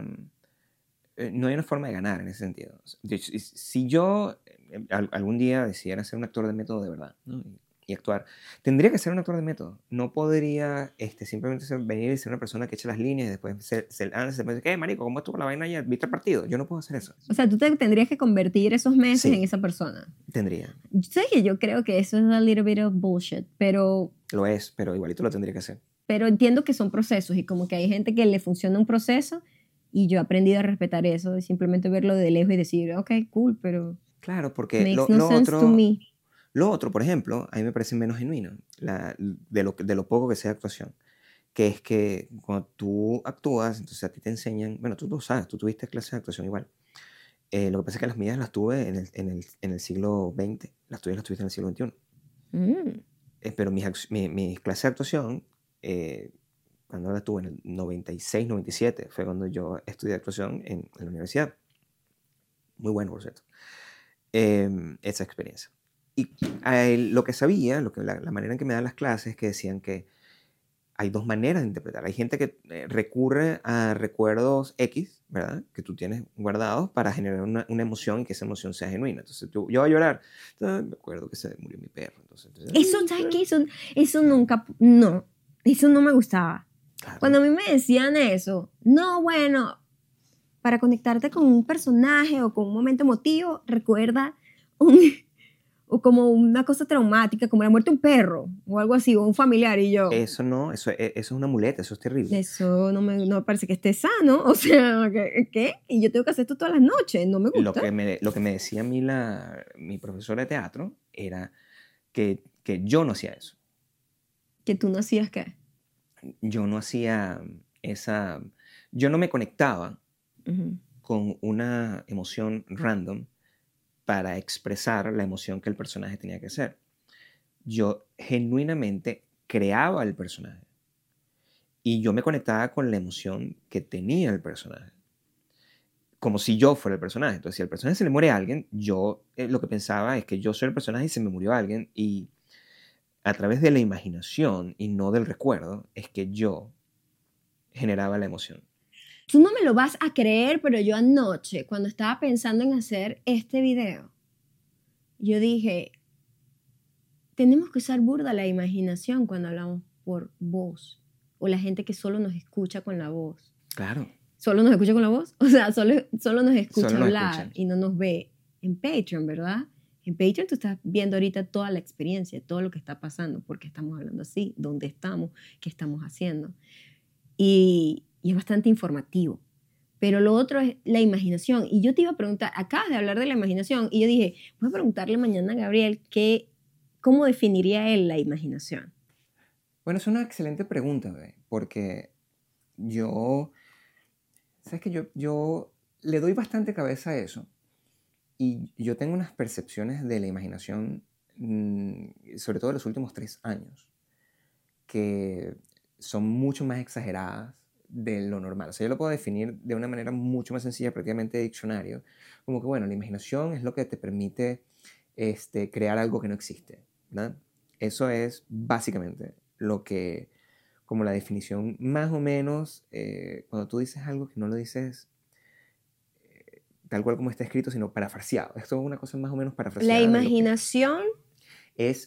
no hay una forma de ganar en ese sentido. Si yo algún día decidiera ser un actor de método de verdad, ¿no? y actuar, tendría que ser un actor de método. No podría simplemente venir y ser una persona que eche las líneas y después después decir, ¿qué, marico? ¿Cómo estuvo la vaina ayer? ¿Viste el partido? Yo no puedo hacer eso. O sea, tú te tendrías que convertir esos meses Sí. en esa persona. Tendría. Sé que yo creo que eso es a little bit of bullshit, pero Lo es, pero igualito lo tendría que hacer. entiendo que son procesos y como que hay gente que le funciona un proceso y yo he aprendido a respetar eso, de simplemente verlo de lejos y decir, ok, cool, pero Claro, porque makes no sense to me. Lo otro, por ejemplo, a mí me parece menos genuino, de lo poco que sea actuación, que es que cuando tú actúas, entonces a ti te enseñan, bueno, tú lo sabes, tú tuviste clases de actuación igual. Lo que pasa es que las mías las tuve en el siglo XX, las tuyas las tuviste en el siglo XXI. Pero mis clases de actuación, cuando las tuve en el 96, 97, fue cuando yo estudié actuación en la universidad. Muy bueno, por cierto. Esa experiencia. Y lo que sabía, la manera en que me dan las clases, es que decían que hay dos maneras de interpretar. Hay gente que recurre a recuerdos X, ¿verdad? Que tú tienes guardados para generar una emoción y que esa emoción sea genuina. Entonces, yo voy a llorar. Entonces, me acuerdo que se murió mi perro. Entonces, Eso, ¿sabes qué? Eso nunca, no, eso no me gustaba. claro. Cuando a mí me decían eso, no, bueno, para conectarte con un personaje o con un momento emotivo, recuerda o como una cosa traumática, como la muerte de un perro o algo así, o un familiar y yo. Eso no, eso es una muleta, eso es terrible. Eso no me parece que esté sano, o sea, ¿qué? Y yo tengo que hacer esto todas las noches, no me gusta. Lo que me decía a mí mi profesora de teatro era que yo no hacía eso. ¿Que tú no hacías qué? Yo no hacía yo no me conectaba con una emoción random para expresar la emoción que el personaje tenía que hacer. Yo genuinamente creaba el personaje y yo me conectaba con la emoción que tenía el personaje. como si yo fuera el personaje. Entonces, si al personaje se le muere a alguien, yo lo que pensaba es que yo soy el personaje y se me murió alguien, y a través de la imaginación y no del recuerdo es que yo generaba la emoción. Tú no me lo vas a creer, pero yo anoche, cuando estaba pensando en hacer este video, yo dije, tenemos que usar burda la imaginación cuando hablamos por voz, o la gente que solo nos escucha con la voz. Claro. ¿Solo nos escucha con la voz? O sea, solo nos escucha Solo nos hablar escuchan. y no nos ve. En Patreon, ¿verdad? En Patreon tú estás viendo ahorita toda la experiencia, todo lo que está pasando, por qué estamos hablando así, dónde estamos, qué estamos haciendo. Y es bastante informativo. Pero lo otro es la imaginación. Y yo te iba a preguntar, acabas de hablar de la imaginación, y yo dije, voy a preguntarle mañana a Gabriel cómo definiría él la imaginación. Bueno, es una excelente pregunta, ¿ve? Porque sabes que yo le doy bastante cabeza a eso, y yo tengo unas percepciones de la imaginación, sobre todo en los últimos 3 años, que son mucho más exageradas de lo normal. O sea, yo lo puedo definir de una manera mucho más sencilla, prácticamente de diccionario, como que, bueno, la imaginación es lo que te permite crear algo que no existe, ¿verdad? Eso es básicamente como la definición más o menos, cuando tú dices algo que no lo dices tal cual como está escrito, sino parafraseado. Esto es una cosa más o menos parafraseada. La imaginación es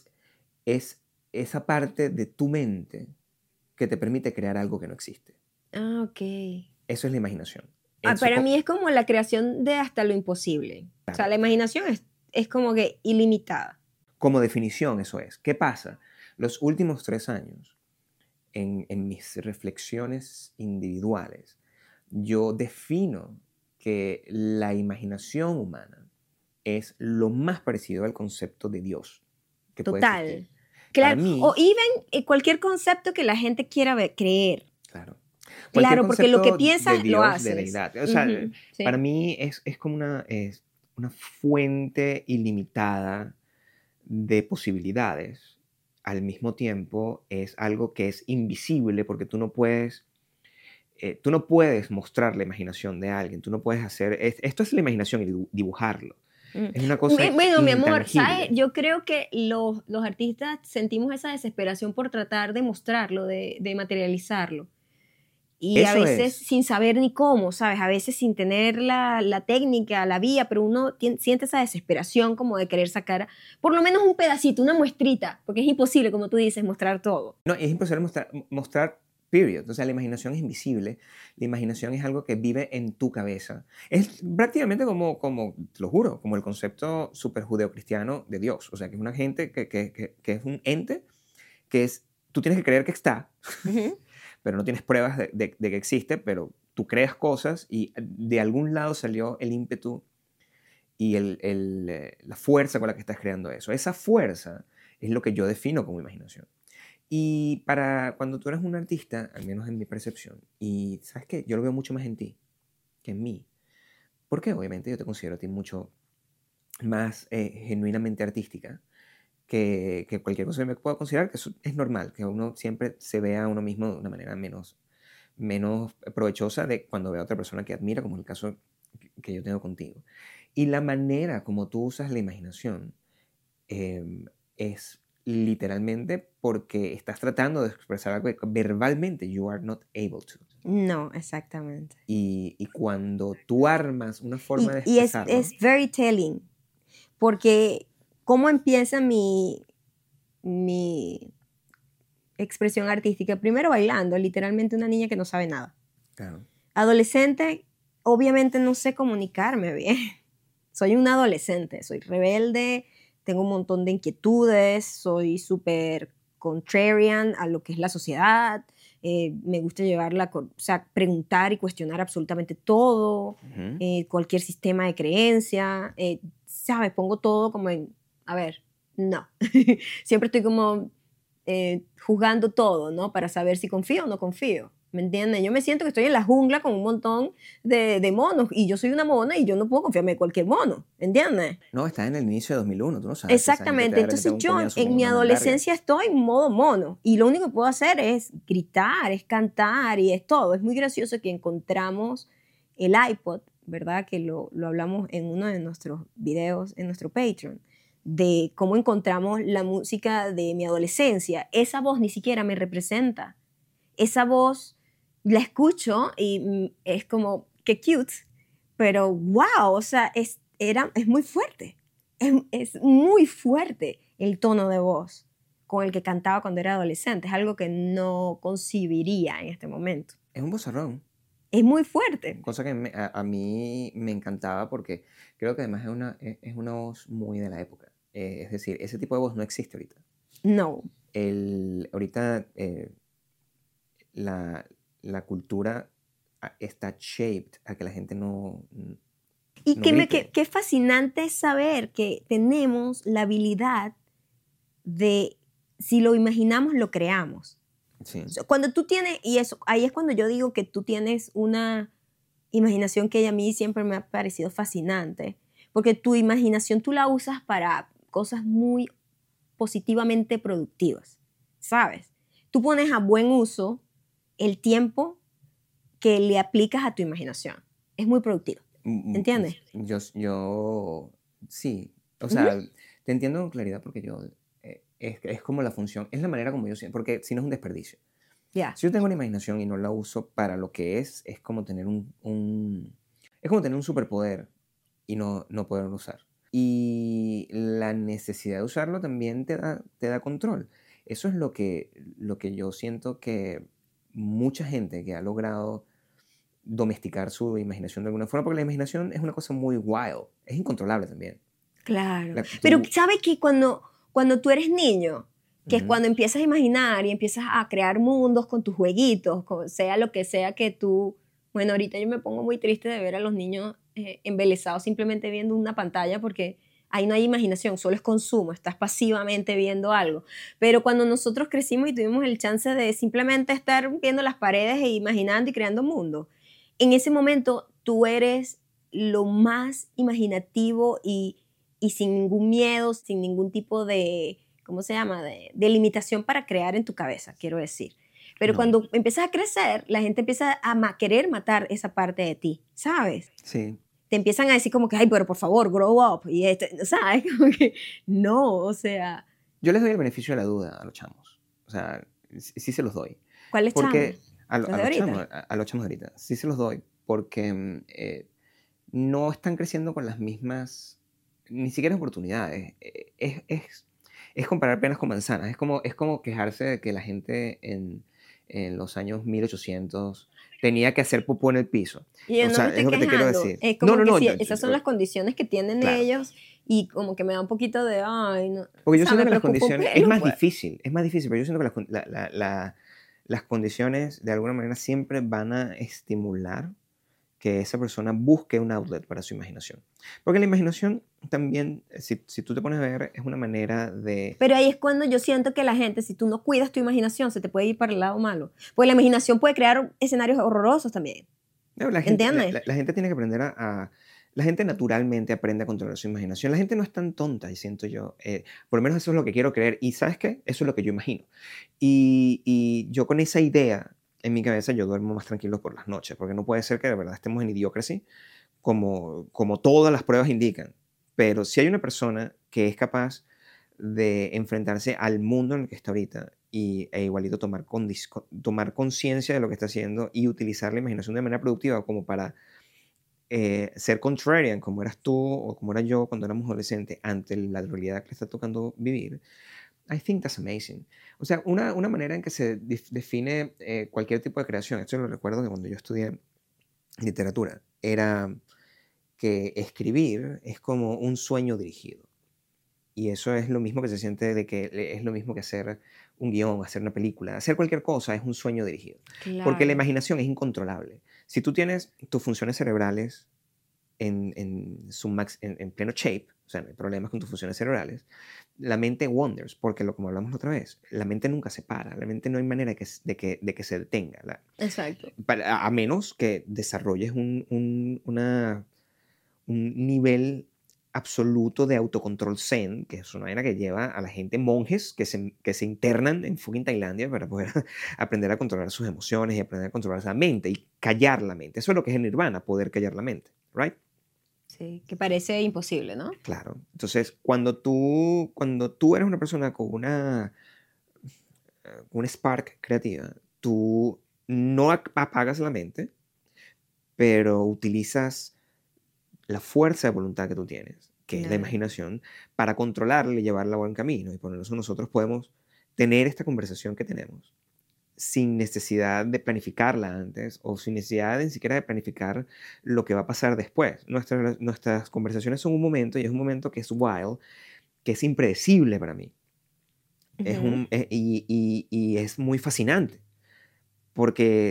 esa parte de tu mente que te permite crear algo que no existe. Ah, ok. Eso es la imaginación. Para mí es como la creación de hasta lo imposible. Claro. O sea, la imaginación es como que ilimitada. Como definición, eso es. ¿Qué pasa? Los últimos 3 años, en mis reflexiones individuales, yo defino que la imaginación humana es lo más parecido al concepto de Dios que puede existir. Claro, Para mí, o even cualquier concepto que la gente quiera creer. Claro. Claro, porque lo que piensas de Dios, lo haces. de deidad. O sea, sí. Para mí es como una fuente ilimitada de posibilidades. Al mismo tiempo es algo que es invisible, porque tú no puedes mostrar la imaginación de alguien. Tú no puedes hacer... esto es la imaginación y dibujarlo. Es una cosa bueno, mi amor, intangible. ¿sabes? Yo creo que los artistas sentimos esa desesperación por tratar de mostrarlo, de materializarlo. Y Eso a veces es. sin saber ni cómo, ¿sabes? A veces sin tener la técnica, la vía, pero uno siente esa desesperación como de querer sacar por lo menos un pedacito, una muestrita, porque es imposible, como tú dices, mostrar todo. No, es imposible mostrar period. O sea, la imaginación es invisible. La imaginación es algo que vive en tu cabeza. Es prácticamente como te lo juro, como el concepto súper judeocristiano de Dios. O sea, que es una gente que es un ente tú tienes que creer que está, pero no tienes pruebas de que existe, pero tú creas cosas y de algún lado salió el ímpetu y la fuerza con la que estás creando eso. Esa fuerza es lo que yo defino como imaginación. Y cuando tú eres un artista, al menos en mi percepción, y ¿sabes qué? Yo lo veo mucho más en ti que en mí. Porque obviamente yo te considero a ti mucho más genuinamente artística que cualquier cosa que me pueda considerar, que es normal, que uno siempre se vea a uno mismo de una manera menos provechosa de cuando ve a otra persona que admira, como en el caso que yo tengo contigo. Y la manera como tú usas la imaginación es literalmente porque estás tratando de expresar algo que verbalmente you are not able to. No, exactamente. Y cuando tú armas una forma de expresarlo... Y es very telling, porque cómo empieza mi expresión artística, primero bailando, literalmente una niña que no sabe nada. Claro. Adolescente, obviamente no sé comunicarme bien. Soy una adolescente, soy rebelde, tengo un montón de inquietudes, soy súper contrarian a lo que es la sociedad, me gusta preguntar y cuestionar absolutamente todo, cualquier sistema de creencia, ¿sabes? Pongo todo como a ver, no. Siempre estoy como juzgando todo, ¿no? Para saber si confío o no confío. ¿Me entienden? Yo me siento que estoy en la jungla con un montón de monos y yo soy una mona y yo no puedo confiarme en cualquier mono, ¿entiendes? No, estás en el inicio de 2001, tú no sabes. Exactamente, entonces yo en mi adolescencia estoy en modo mono y lo único que puedo hacer es gritar, es cantar y es todo. Es muy gracioso que encontramos el iPod ¿verdad? Que lo hablamos en uno de nuestros videos en nuestro Patreon, de cómo encontramos la música de mi adolescencia. Esa voz ni siquiera me representa. Esa voz la escucho y es como, qué cute, pero wow, o sea, es muy fuerte. Es muy fuerte el tono de voz con el que cantaba cuando era adolescente. Es algo que no concibiría en este momento. Es un vozarrón. Es muy fuerte. Cosa que a mí me encantaba porque creo que además es una voz muy de la época. Es decir, ese tipo de voz no existe ahorita. No. Ahorita la cultura está shaped a que la gente no Y no qué grite. qué fascinante es saber que tenemos la habilidad de, si lo imaginamos, lo creamos. Sí. O sea, cuando tú tienes, y eso, ahí es cuando yo digo que tú tienes una imaginación que a mí siempre me ha parecido fascinante, porque tu imaginación tú la usas para cosas muy positivamente productivas, ¿sabes? Tú pones a buen uso el tiempo que le aplicas a tu imaginación. Es muy productivo, ¿entiendes? Yo sí, o Ujú. sea, te entiendo con claridad porque es como la función, es la manera como yo siento, porque si no es un desperdicio. Ya. Si yo tengo una imaginación y no la uso para lo que es como tener es como tener un superpoder y no poderlo usar. Y la necesidad de usarlo también te da control. Eso es lo que yo siento que mucha gente que ha logrado domesticar su imaginación de alguna forma, porque la imaginación es una cosa muy wild, es incontrolable también. Claro. Pero Tú, ¿sabes que cuando tú eres niño, que es ujú, cuando empiezas a imaginar y empiezas a crear mundos con tus jueguitos, sea lo que sea que tú... Bueno, ahorita yo me pongo muy triste de ver a los niños embelesados simplemente viendo una pantalla porque ahí no hay imaginación, solo es consumo, estás pasivamente viendo algo. Pero cuando nosotros crecimos y tuvimos el chance de simplemente estar viendo las paredes e imaginando y creando mundos, en ese momento tú eres lo más imaginativo y sin ningún miedo, sin ningún tipo de, ¿cómo se llama?, de limitación para crear en tu cabeza, quiero decir. Pero no, cuando empiezas a crecer, la gente empieza a querer matar esa parte de ti, ¿sabes? sí. Te empiezan a decir como que, ay, pero por favor, grow up. Y ¿sabes? Como que, no, o sea, Yo les doy el beneficio de la duda a los chamos. O sea, sí se los doy. ¿cuáles Porque chamos? ¿Los de ahorita? a los chamos de ahorita, sí se los doy. Porque no están creciendo con las mismas, ni siquiera oportunidades. Es comparar peras con manzanas. Es como quejarse de que la gente en los años 1800 tenía que hacer popó en el piso. Y yo O no me sea, es estoy lo que te quiero quejando, decir. es No, como no, que no. sí, esas son las condiciones que tienen Claro. ellos y como que me da un poquito de, ay, no, o Porque yo sea, siento me que las preocupa un condiciones, es pelo, más pues. difícil, pero yo siento que las condiciones de alguna manera siempre van a estimular que esa persona busque un outlet para su imaginación. Porque la imaginación también, si tú te pones a ver, es una manera de... Pero ahí es cuando yo siento que la gente, si tú no cuidas tu imaginación, se te puede ir para el lado malo. Pues la imaginación puede crear escenarios horrorosos también, No, ¿entiendes? la gente tiene que aprender la gente naturalmente aprende a controlar su imaginación. La gente no es tan tonta, y siento yo. Por lo menos eso es lo que quiero creer. Y ¿sabes qué? Eso es lo que yo imagino. Y yo con esa idea en mi cabeza, yo duermo más tranquilo por las noches, porque no puede ser que de verdad estemos en idiocracy, como todas las pruebas indican. Pero si hay una persona que es capaz de enfrentarse al mundo en el que está ahorita e igualito tomar conciencia de lo que está haciendo y utilizar la imaginación de manera productiva como para ser contrarian, como eras tú o como era yo cuando éramos adolescentes, ante la realidad que le está tocando vivir, I think that's amazing. O sea, una manera en que se define cualquier tipo de creación, esto lo recuerdo de cuando yo estudié literatura, era que escribir es como un sueño dirigido. Y eso es lo mismo que se siente de que es lo mismo que hacer un guión, hacer una película, hacer cualquier cosa es un sueño dirigido. Porque la Claro. imaginación es incontrolable. Si tú tienes tus funciones cerebrales en pleno shape, o sea, no hay problemas con tus funciones cerebrales, la mente wanders, porque como hablamos la otra vez, la mente nunca se para, la mente no hay manera de que se detenga, Exacto. a menos que desarrolles un nivel absoluto de autocontrol zen, que es una manera que lleva a la gente, monjes, que se internan en fucking Tailandia para poder aprender a controlar sus emociones y aprender a controlar la mente y callar la mente. Eso es lo que es el nirvana, poder callar la mente, right? Sí, que parece imposible, ¿no? Claro. Entonces, cuando tú eres una persona con un spark creativa, tú no apagas la mente, pero utilizas la fuerza de voluntad que tú tienes, que es la Claro. imaginación, para controlarla y llevarla a buen camino. Y por eso nosotros podemos tener esta conversación que tenemos sin necesidad de planificarla antes o sin necesidad de ni siquiera de planificar lo que va a pasar después. Nuestras conversaciones son un momento y es un momento que es wild, que es impredecible para mí. Ujú. Y es muy fascinante porque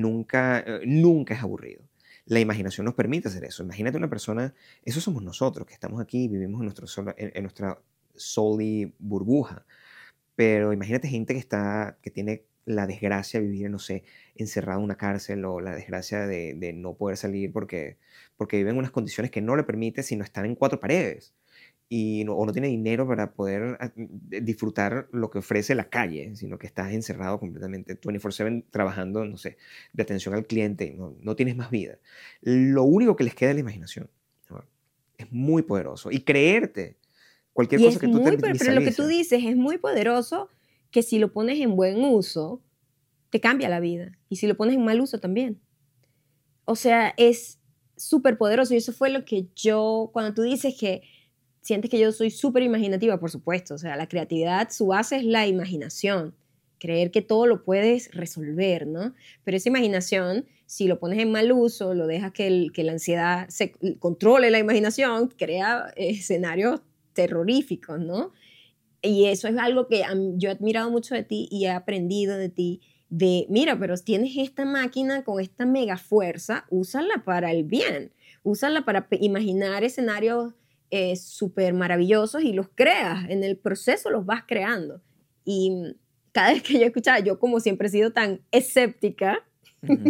nunca es aburrido. La imaginación nos permite hacer eso. Imagínate una persona, eso somos nosotros, que estamos aquí, vivimos en nuestra soul burbuja. Pero imagínate gente que tiene la desgracia de vivir, no sé, encerrado en una cárcel o la desgracia de no poder salir porque vive en unas condiciones que no le permite sino estar en cuatro paredes o no tiene dinero para poder disfrutar lo que ofrece la calle, sino que estás encerrado completamente 24/7 trabajando, no sé, de atención al cliente, no tienes más vida. Lo único que les queda es la imaginación, ¿no? Es muy poderoso. Y creerte cualquier Y cosa es que tú te muy, pero lo que tú visualices. dices es muy poderoso que si lo pones en buen uso, te cambia la vida. Y si lo pones en mal uso también. O sea, es súper poderoso. Y eso fue lo que yo, cuando tú dices que sientes que yo soy súper imaginativa, por supuesto. O sea, la creatividad, su base es la imaginación. Creer que todo lo puedes resolver, ¿no? Pero esa imaginación, si lo pones en mal uso, lo dejas que la ansiedad se controle la imaginación, crea escenarios terroríficos, ¿no? Y eso es algo que yo he admirado mucho de ti y he aprendido de ti, de, mira, pero tienes esta máquina con esta mega fuerza, úsala para el bien, úsala para imaginar escenarios súper maravillosos y los creas, en el proceso los vas creando. Y cada vez que yo escuchaba, yo como siempre he sido tan escéptica, Ujú.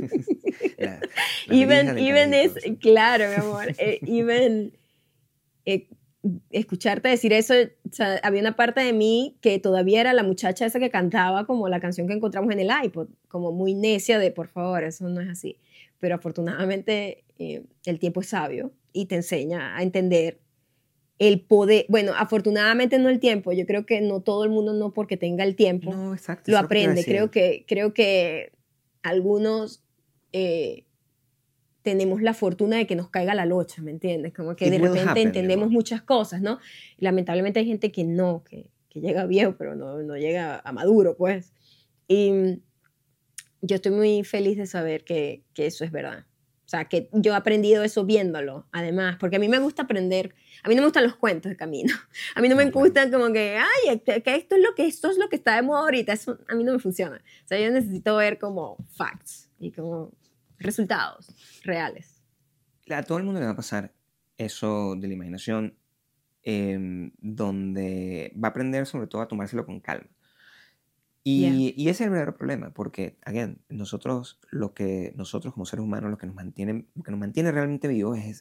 La even, brija del even es, cabello, sí. claro, mi amor, even eh, escucharte decir eso, o sea, había una parte de mí que todavía era la muchacha esa que cantaba como la canción que encontramos en el iPod, como muy necia de, por favor, eso no es así. Pero afortunadamente el tiempo es sabio y te enseña a entender el poder, bueno, afortunadamente no el tiempo, yo creo que no todo el mundo no porque tenga el tiempo No, exacto, lo eso es lo que te iba a aprende, decir. creo que algunos eh, tenemos la fortuna de que nos caiga la locha, ¿me entiendes? Como que It de will repente happen, mi entendemos amor. muchas cosas, ¿no? Y lamentablemente hay gente que no, que llega viejo, pero no llega a maduro, pues. Y yo estoy muy feliz de saber que eso es verdad. O sea, que yo he aprendido eso viéndolo, además, porque a mí me gusta aprender, a mí no me gustan los cuentos de camino, a mí no me No, claro. gustan como que, ay, que esto es lo que está de moda ahorita, eso a mí no me funciona. O sea, yo necesito ver como facts y como resultados reales. A todo el mundo le va a pasar eso de la imaginación, donde va a aprender sobre todo a tomárselo con calma. Ya. Y ese es el verdadero problema, porque, again, nosotros como seres humanos, lo que nos mantiene realmente vivos es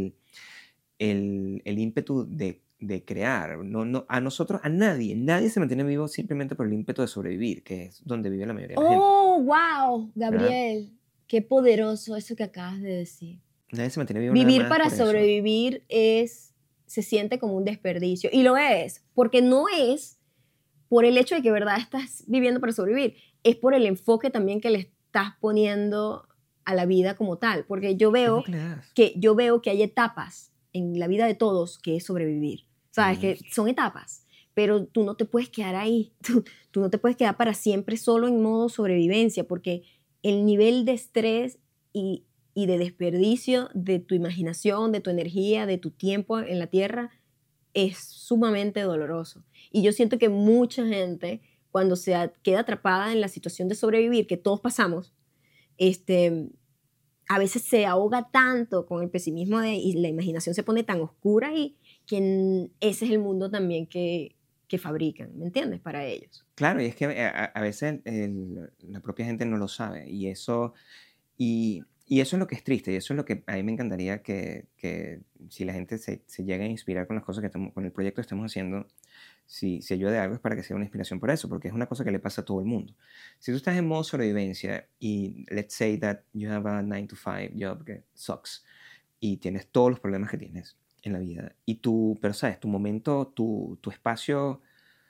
el ímpetu de crear. Nadie se mantiene vivo simplemente por el ímpetu de sobrevivir, que es donde vive la mayoría de la gente, Oh, wow, ¿verdad? Gabriel, qué poderoso eso que acabas de decir. Nadie se mantiene vivo nada Vivir más para por eso. sobrevivir se siente como un desperdicio. Y lo es, porque no es por el hecho de que, verdad, estás viviendo para sobrevivir, es por el enfoque también que le estás poniendo a la vida como tal. Porque Es lo que le das. yo veo que hay etapas en la vida de todos que es sobrevivir. ¿Sabes? Ujú. Que son etapas, pero tú no te puedes quedar ahí. Tú no te puedes quedar para siempre solo en modo sobrevivencia, porque el nivel de estrés y de desperdicio de tu imaginación, de tu energía, de tu tiempo en la tierra es sumamente doloroso. Y yo siento que mucha gente, cuando queda atrapada en la situación de sobrevivir, que todos pasamos, este, a veces se ahoga tanto con el pesimismo y la imaginación se pone tan oscura y que ese es el mundo también que fabrican, ¿me entiendes? Para ellos. Claro, y es que a veces la propia gente no lo sabe, y eso es lo que es triste, y eso es lo que a mí me encantaría que si la gente se llega a inspirar con las cosas con el proyecto que estamos haciendo, si ayuda de algo es para que sea una inspiración por eso, porque es una cosa que le pasa a todo el mundo. Si tú estás en modo sobrevivencia y let's say that you have a 9 to 5 job que sucks, y tienes todos los problemas que tienes en la vida. Pero sabes, tu momento, tu espacio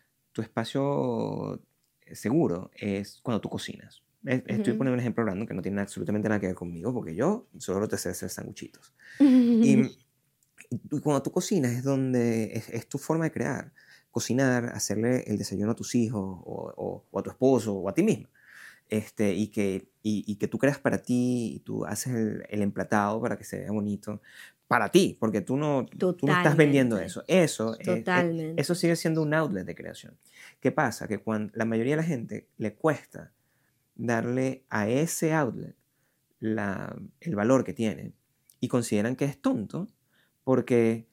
seguro es cuando tú cocinas. Estoy Ujú. poniendo un ejemplo random que no tiene absolutamente nada que ver conmigo, porque yo solo te sé hacer sanguchitos. Y cuando tú cocinas es donde es tu forma de crear. Cocinar, hacerle el desayuno a tus hijos o a tu esposo o a ti misma. Y que tú creas para ti y tú haces el emplatado para que se vea bonito para ti, porque tú no estás vendiendo Totalmente, eso. Eso totalmente. sigue siendo un outlet de creación. ¿Qué pasa? Que cuando la mayoría de la gente le cuesta darle a ese outlet el valor que tiene y consideran que es tonto porque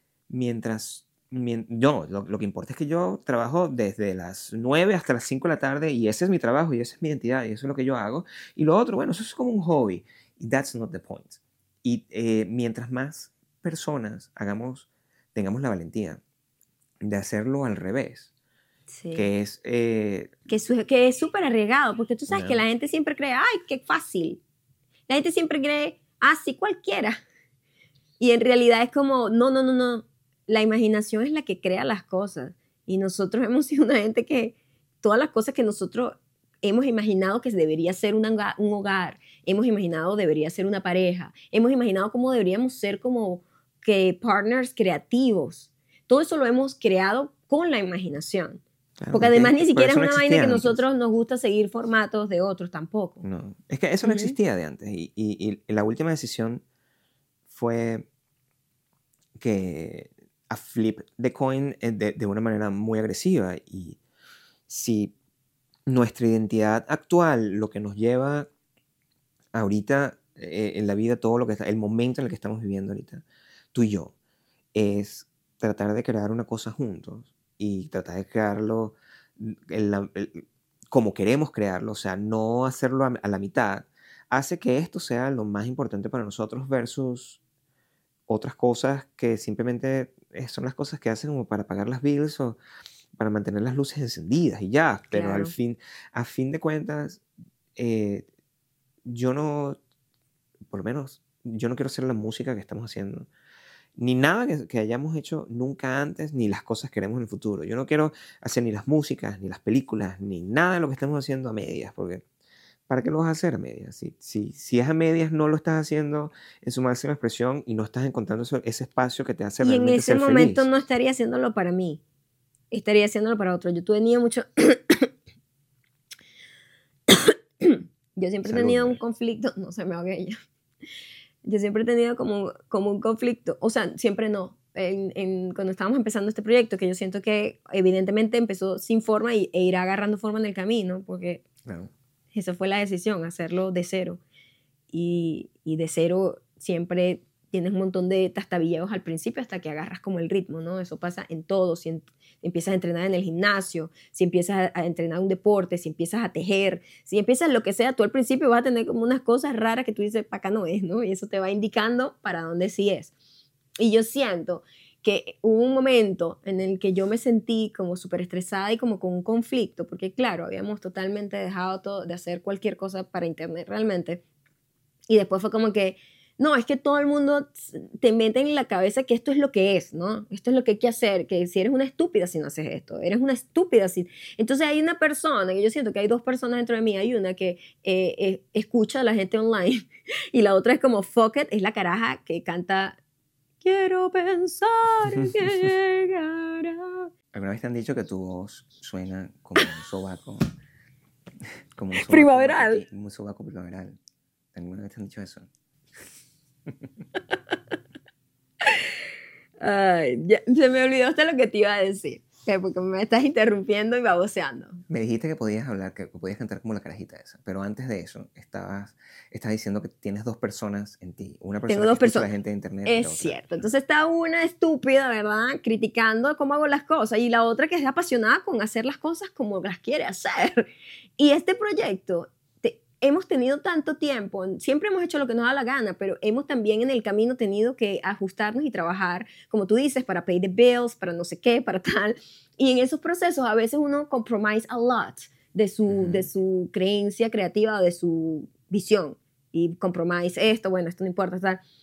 lo que importa es que yo trabajo desde las 9 hasta las 5 de la tarde y ese es mi trabajo y esa es mi identidad y eso es lo que yo hago. Y lo otro, bueno, eso es como un hobby. Y that's not the point. Y mientras más personas tengamos la valentía de hacerlo al revés, Sí. que es, Que es súper arriesgado, porque tú sabes que no, la gente siempre cree, ay, qué fácil. La gente siempre cree, ah, sí, cualquiera. Y en realidad es como, no, no, no, no. La imaginación es la que crea las cosas. Y nosotros hemos sido una gente que todas las cosas que nosotros hemos imaginado que debería ser un hogar, hemos imaginado debería ser una pareja, hemos imaginado cómo deberíamos ser como que partners creativos. Todo eso lo hemos creado con la imaginación. claro, Porque pero además ni pero siquiera es eso no una vaina existía que antes. nosotros nos gusta seguir formatos de otros tampoco. No, es que eso no Ujú. existía de antes. Y la última decisión fue que a flip the coin de una manera muy agresiva. Y si nuestra identidad actual, lo que nos lleva ahorita en la vida, todo lo que el momento en el que estamos viviendo ahorita, tú y yo, es tratar de crear una cosa juntos y tratar de crearlo en como queremos crearlo, o sea, no hacerlo a la mitad, hace que esto sea lo más importante para nosotros versus otras cosas que simplemente son las cosas que hacen como para pagar las bills o para mantener las luces encendidas y ya, pero Claro. a fin de cuentas, eh, yo no, por lo menos, yo no quiero hacer la música que estamos haciendo ni nada que hayamos hecho nunca antes, ni las cosas que queremos en el futuro. Yo no quiero hacer ni las músicas, ni las películas, ni nada de lo que estamos haciendo a medias, porque ¿para qué lo vas a hacer a medias? Si es a medias, no lo estás haciendo en su máxima expresión y no estás encontrando ese espacio que te hace Y en realmente ese ser momento feliz. no estaría haciéndolo para mí, estaría haciéndolo para otro. Yo tuve tenido mucho, yo siempre he Salud, tenido un Mary. conflicto, no se me ahogue ella. Yo siempre he tenido como un conflicto, o sea, siempre no. Cuando estábamos empezando este proyecto, que yo siento que evidentemente empezó sin forma e irá agarrando forma en el camino, porque Claro. esa fue la decisión, hacerlo de cero. Y de cero siempre tienes un montón de tastabillados al principio hasta que agarras como el ritmo, ¿no? Eso pasa en todo, si empiezas a entrenar en el gimnasio, si empiezas a entrenar un deporte, si empiezas a tejer, si empiezas lo que sea, tú al principio vas a tener como unas cosas raras que tú dices, para acá no es, ¿no? Y eso te va indicando para dónde sí es. Y yo siento que hubo un momento en el que yo me sentí como súper estresada y como con un conflicto, porque claro, habíamos totalmente dejado todo de hacer cualquier cosa para internet realmente. Y después fue como que, no, es que todo el mundo te mete en la cabeza que esto es lo que es, ¿no? Esto es lo que hay que hacer, que si eres una estúpida si no haces esto, eres una estúpida si... Entonces hay una persona, que yo siento que hay dos personas dentro de mí, hay una que escucha a la gente online y la otra es como fuck it, es la caraja que canta, quiero pensar que llegará. ¿Alguna vez te han dicho que tu voz suena como un sobaco Primaveral. matutino, un sobaco primaveral? ¿Alguna vez te han dicho eso? Ay, se me olvidó hasta lo que te iba a decir, porque me estás interrumpiendo y baboseando. Me dijiste que podías hablar, que podías cantar como la carajita esa, pero antes de eso estabas diciendo que tienes dos personas en ti, una Tengo persona que dos escucha a la personas. gente de internet y Es la otra. cierto. Entonces está una estúpida, ¿verdad? Criticando cómo hago las cosas y la otra que es apasionada con hacer las cosas como las quiere hacer. Y este proyecto, hemos tenido tanto tiempo, siempre hemos hecho lo que nos da la gana, pero hemos también en el camino tenido que ajustarnos y trabajar, como tú dices, para pay the bills, para no sé qué, para tal. Y en esos procesos a veces uno compromise a lot de su creencia creativa, de su visión. Y compromise esto, bueno, esto no importa, tal.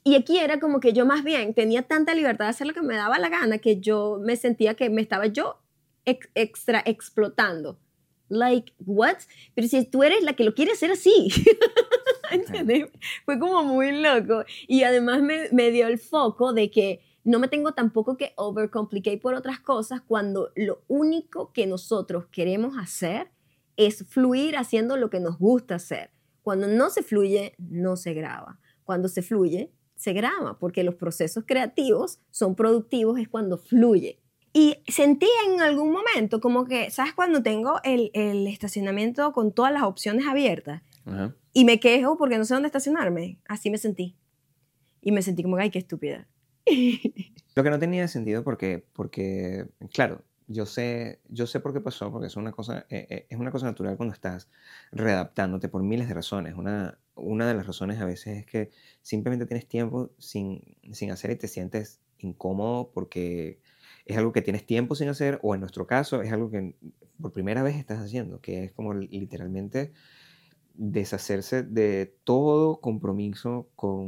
Y aquí era como que yo más bien tenía tanta libertad de hacer lo que me daba la gana que yo me sentía que me estaba yo extra explotando. Like, what? Pero si tú eres la que lo quiere hacer así. ¿Entendés? Fue como muy loco. Y además me dio el foco de que no me tengo tampoco que overcomplicate por otras cosas cuando lo único que nosotros queremos hacer es fluir haciendo lo que nos gusta hacer. Cuando no se fluye, no se graba. Cuando se fluye, se graba, porque los procesos creativos son productivos, es cuando fluye. Y sentí en algún momento como que, ¿sabes? Cuando tengo el estacionamiento con todas las opciones abiertas, Ajá. y me quejo porque no sé dónde estacionarme, así me sentí. Y me sentí como, ay, qué estúpida. Lo que no tenía sentido porque claro, yo sé por qué pasó, porque es una cosa natural cuando estás readaptándote por miles de razones. Una de las razones a veces es que simplemente tienes tiempo sin hacer y te sientes incómodo porque es algo que tienes tiempo sin hacer, o en nuestro caso es algo que por primera vez estás haciendo, que es como literalmente deshacerse de todo compromiso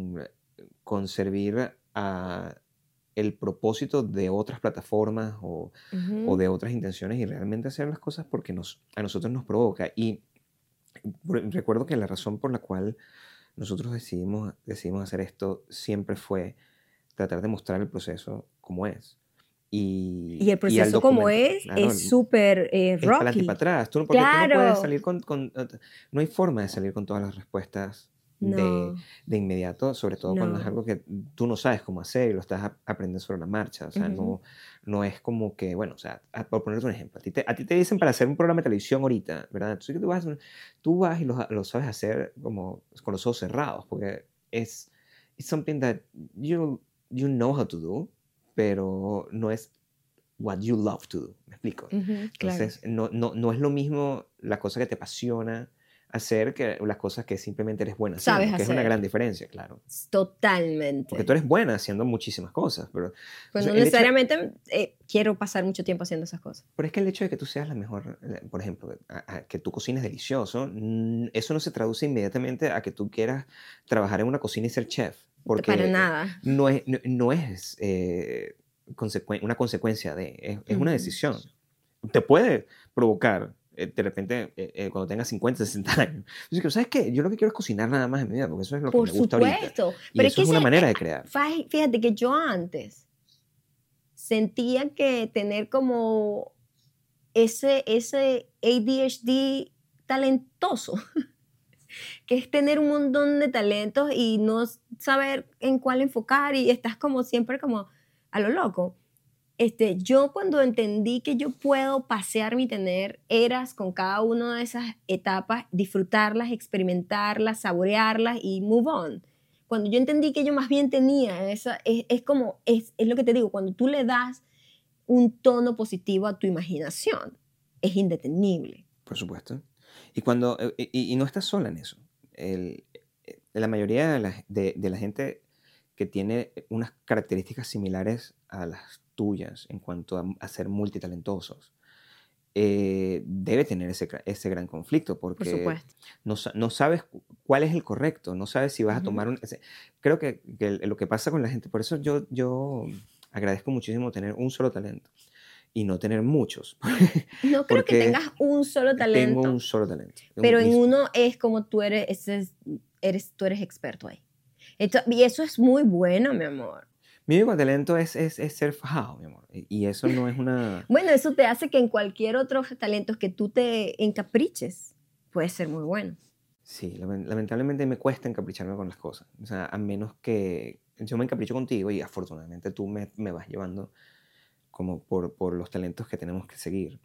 con servir a el propósito de otras plataformas o de otras intenciones y realmente hacer las cosas porque a nosotros nos provoca. Y recuerdo que la razón por la cual nosotros decidimos hacer esto siempre fue tratar de mostrar el proceso como es. Y el Y al proceso como documentar, claro, es súper es para adelante y para rocky. atrás. Porque tú no puedes Claro. salir no hay forma de salir con todas las respuestas de, No, de inmediato, sobre todo cuando es no. algo que tú no sabes cómo hacer y lo estás aprendiendo sobre la marcha. O sea, Ujú. no es como que, bueno, o sea, por ponerte un ejemplo, a ti te dicen para hacer un programa de televisión ahorita, ¿verdad? Entonces tú vas y lo sabes hacer como con los ojos cerrados, porque it's something that you know how to do, pero no es what you love to do. ¿Me explico? Ujú, claro. Entonces, no es lo mismo la cosa que te apasiona hacer que las cosas que simplemente eres buena Sabes haciendo, que es una hacer. gran diferencia, claro. Porque tú Totalmente. eres buena haciendo muchísimas cosas, pero, Pues no entonces, el hecho, necesariamente quiero pasar mucho tiempo haciendo esas cosas. pero es que el hecho de que tú seas la mejor, por ejemplo, que tú cocines delicioso, eso no se traduce inmediatamente a que tú quieras trabajar en una cocina y ser chef, Para porque nada. no es una consecuencia es una Ujú. decisión. Te puede provocar de repente cuando tengas 50, 60 años. Yo digo, ¿sabes qué? Yo lo que quiero es cocinar nada más en mi vida, porque eso es lo que Por me gusta ahorita. supuesto. Y Pero es eso que es una manera de crear. fíjate que yo antes sentía que tener como ese ADHD talentoso, que es tener un montón de talentos y no saber en cuál enfocar y estás como siempre como a lo loco. Yo cuando entendí que yo puedo pasearme y tener eras con cada una de esas etapas, disfrutarlas, experimentarlas, saborearlas y move on. Cuando yo entendí que yo más bien tenía esa, es lo que te digo, cuando tú le das un tono positivo a tu imaginación, es indetenible. Por supuesto. Y no estás sola en eso. La mayoría de la gente que tiene unas características similares a las tuyas en cuanto a ser multitalentosos, debe tener ese gran conflicto Por porque supuesto. no sabes cuál es el correcto, no sabes si vas a Ujú. tomar creo que lo que pasa con la gente, por eso yo agradezco muchísimo tener un solo talento y no tener muchos, No creo que porque tengas un solo tengo talento, un solo talento. pero en uno es como tú eres, tú eres experto ahí. Y eso es muy bueno, mi amor. Mi único talento es ser fajado, mi amor. Y eso no es una... Bueno, eso te hace que en cualquier otro talento que tú te encapriches, puede ser muy bueno. Sí, lamentablemente me cuesta encapricharme con las cosas. O sea, a menos que yo me encapricho contigo y afortunadamente tú me vas llevando como por los talentos que tenemos que seguir.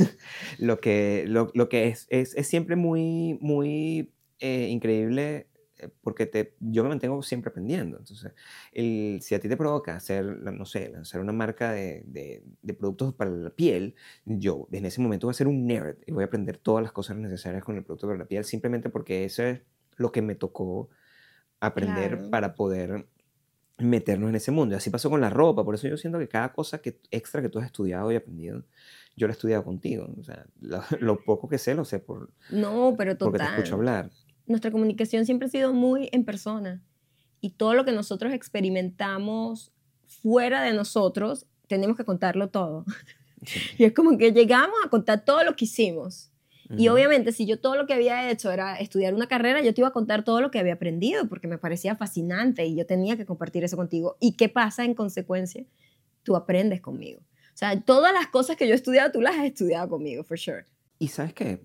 Lo que es siempre muy, muy increíble porque yo me mantengo siempre aprendiendo. Entonces, si a ti te provoca hacer, no sé, lanzar una marca de productos para la piel, yo en ese momento voy a ser un nerd y voy a aprender todas las cosas necesarias con el producto para la piel simplemente porque eso es lo que me tocó aprender Claro. para poder meternos en ese mundo. Y así pasó con la ropa, por eso yo siento que cada cosa extra que tú has estudiado y aprendido, yo lo he estudiado contigo. O sea, lo poco que sé, lo sé No, pero porque te escucho total. hablar. Nuestra comunicación siempre ha sido muy en persona. y todo lo que nosotros experimentamos fuera de nosotros, tenemos que contarlo todo. Sí. Y es como que llegamos a contar todo lo que hicimos. Y Ujú. obviamente, si yo todo lo que había hecho era estudiar una carrera, yo te iba a contar todo lo que había aprendido, porque me parecía fascinante y yo tenía que compartir eso contigo. ¿Y qué pasa en consecuencia? Tú aprendes conmigo. O sea, todas las cosas que yo he estudiado, tú las has estudiado conmigo, for sure. Y ¿sabes qué?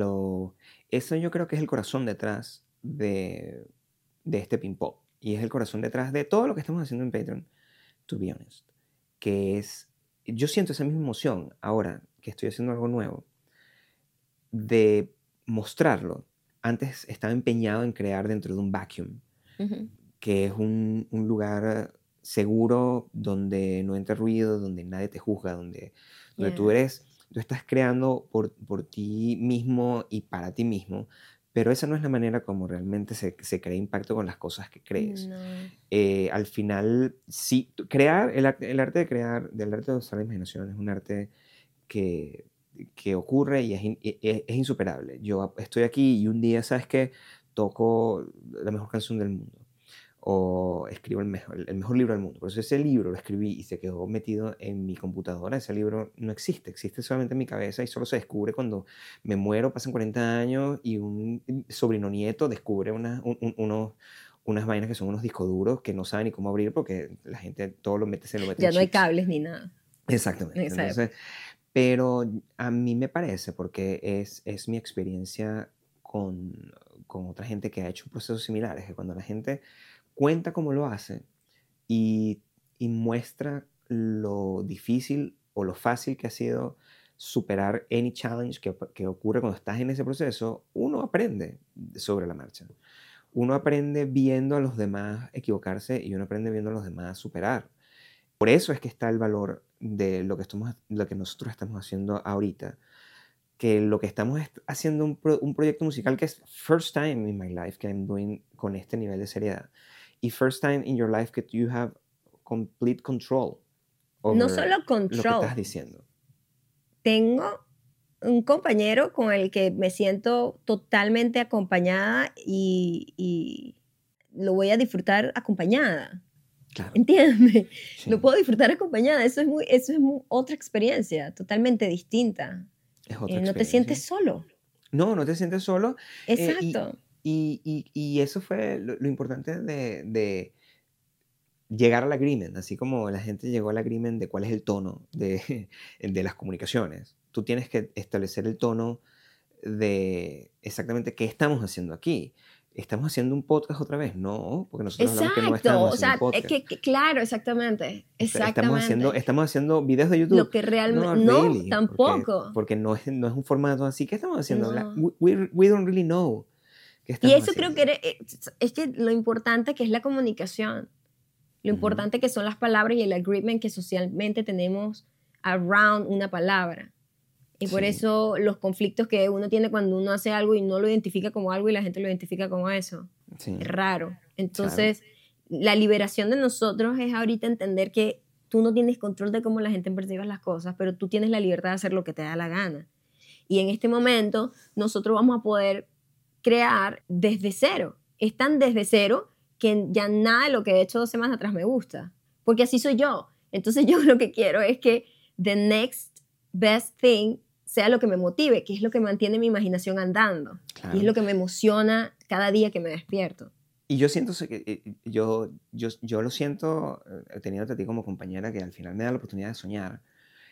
Eso yo creo que es el corazón detrás de este ping-pong. Y es el corazón detrás de todo lo que estamos haciendo en Patreon, to be honest. Que es, yo siento esa misma emoción ahora que estoy haciendo algo nuevo, de mostrarlo. Antes estaba empeñado en crear dentro de un vacuum, Ujú. que es un lugar seguro donde no entra ruido, donde nadie te juzga, donde Yeah. tú estás creando por ti mismo y para ti mismo, pero esa no es la manera como realmente se crea impacto con las cosas que crees. No. Al final, sí, crear, el arte de crear, del arte de usar la imaginación es un arte que, que ocurre y es insuperable. Yo estoy aquí y un día, ¿sabes qué? Toco la mejor canción del mundo o escribo el mejor libro del mundo. Por eso ese libro lo escribí y se quedó metido en mi computadora. Ese libro no existe, existe solamente en mi cabeza y solo se descubre cuando me muero, pasan 40 años y un sobrino nieto descubre unas vainas que son unos discos duros que no saben ni cómo abrir porque la gente todo se lo mete en Ya no hay chips. cables ni nada en Exactamente. esa época. Entonces, pero a mí me parece, porque es mi experiencia con otra gente que ha hecho procesos similares, que cuando la gente cuenta cómo lo hace y, y muestra lo difícil o lo fácil que ha sido superar any challenge que ocurre cuando estás en ese proceso, uno aprende sobre la marcha. Uno aprende viendo a los demás equivocarse y uno aprende viendo a los demás superar. Por eso es que está el valor de lo que nosotros estamos haciendo ahorita, que lo que estamos es haciendo un proyecto musical que es first time in my life que I'm doing con este nivel de seriedad. Y first time in your life que you have complete control No over solo lo que control. estás diciendo. Tengo un compañero con el que me siento totalmente acompañada y lo voy a disfrutar acompañada. Claro, ¿Entiendes? Lo sí, puedo disfrutar acompañada. Eso es otra experiencia totalmente distinta. es otra No te sientes experiencia. solo. No, no te sientes solo. eh, y, Exacto. y eso fue lo importante de llegar al agreement, así como la gente llegó al agreement de cuál es el tono de las comunicaciones. Tú tienes que establecer el tono de exactamente qué estamos haciendo aquí. ¿Estamos haciendo un podcast otra vez? No, porque nosotros hablamos que no Exacto. estábamos O haciendo un sea, podcast. claro, exactamente. Exactamente. Estamos haciendo videos de Lo YouTube. que realmente... No, No, really, tampoco. porque no es un formato así. ¿Qué estamos haciendo? No. We don't really know qué Y estamos eso creo que haciendo. es que lo importante que es la comunicación. Lo Ujú. importante que son las palabras y el agreement que socialmente tenemos around una palabra. Y por Sí, eso los conflictos que uno tiene cuando uno hace algo y no lo identifica como algo y la gente lo identifica como eso. Es sí, raro. claro. Entonces, la liberación de nosotros es ahorita entender que tú no tienes control de cómo la gente percibe las cosas, pero tú tienes la libertad de hacer lo que te da la gana. Y en este momento nosotros vamos a poder crear desde cero. Es tan desde cero que ya nada de lo que he hecho 2 semanas atrás me gusta, porque así soy yo. Entonces yo lo que quiero es que the next best thing sea lo que me motive, que es lo que mantiene mi imaginación andando y es Claro. lo que me emociona cada día que me despierto. Y yo siento que yo lo siento teniéndote a ti como compañera que al final me da la oportunidad de soñar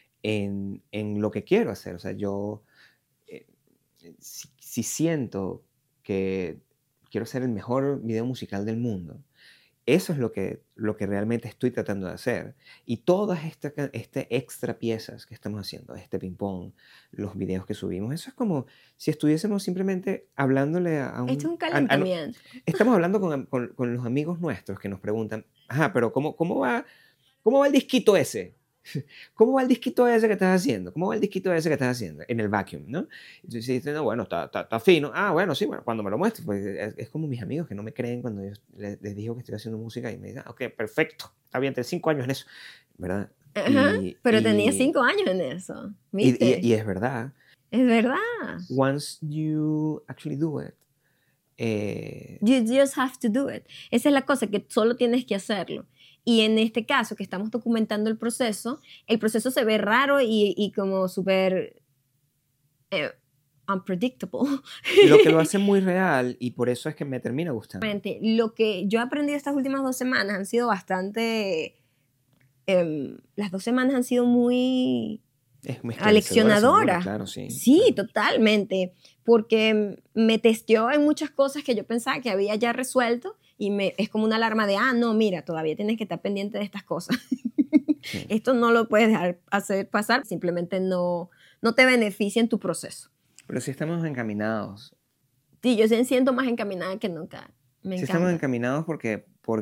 en lo que quiero hacer. O sea, yo eh, si siento que quiero hacer el mejor video musical del mundo, eso es lo que realmente estoy tratando de hacer. Y todas estas extra piezas que estamos haciendo, este ping-pong, los videos que subimos, eso es como si estuviésemos simplemente hablándole Esto es un calentamiento. estamos hablando con los amigos nuestros que nos preguntan, ajá, pero ¿cómo va el disquito ese? ¿Cómo va el disquito ese que estás haciendo? ¿Cómo va el disquito ese que estás haciendo? En el vacuum, ¿no? Entonces dices, no, bueno, está fino. Ah, bueno, sí, bueno, cuando me lo muestres, pues es como mis amigos que no me creen cuando yo les digo que estoy haciendo música y me dicen, ah, ok, perfecto, está bien, tenés 5 años en eso, ¿verdad? Ajá, Y, pero tenía y, 5 años en eso, y, y ¿viste? y es verdad. Es verdad. Once you actually do it, You just have to do it. Esa es la cosa, que solo tienes que hacerlo. Y en este caso, que estamos documentando el proceso se ve raro y como súper unpredictable. Lo que lo hace muy real y por eso es que me termina gustando. Lo que yo he aprendido estas últimas 2 semanas han sido bastante... las 2 semanas han sido muy aleccionadoras. Claro, sí. Sí, claro. totalmente. Porque me testeó en muchas cosas que yo pensaba que había ya resuelto y es como una alarma de, no, mira, todavía tienes que estar pendiente de estas cosas. Sí. Esto no lo puedes dejar hacer pasar, simplemente no te beneficia en tu proceso. Pero sí estamos encaminados. Sí, yo me siento más encaminada que nunca. Me encanta. Estamos encaminados porque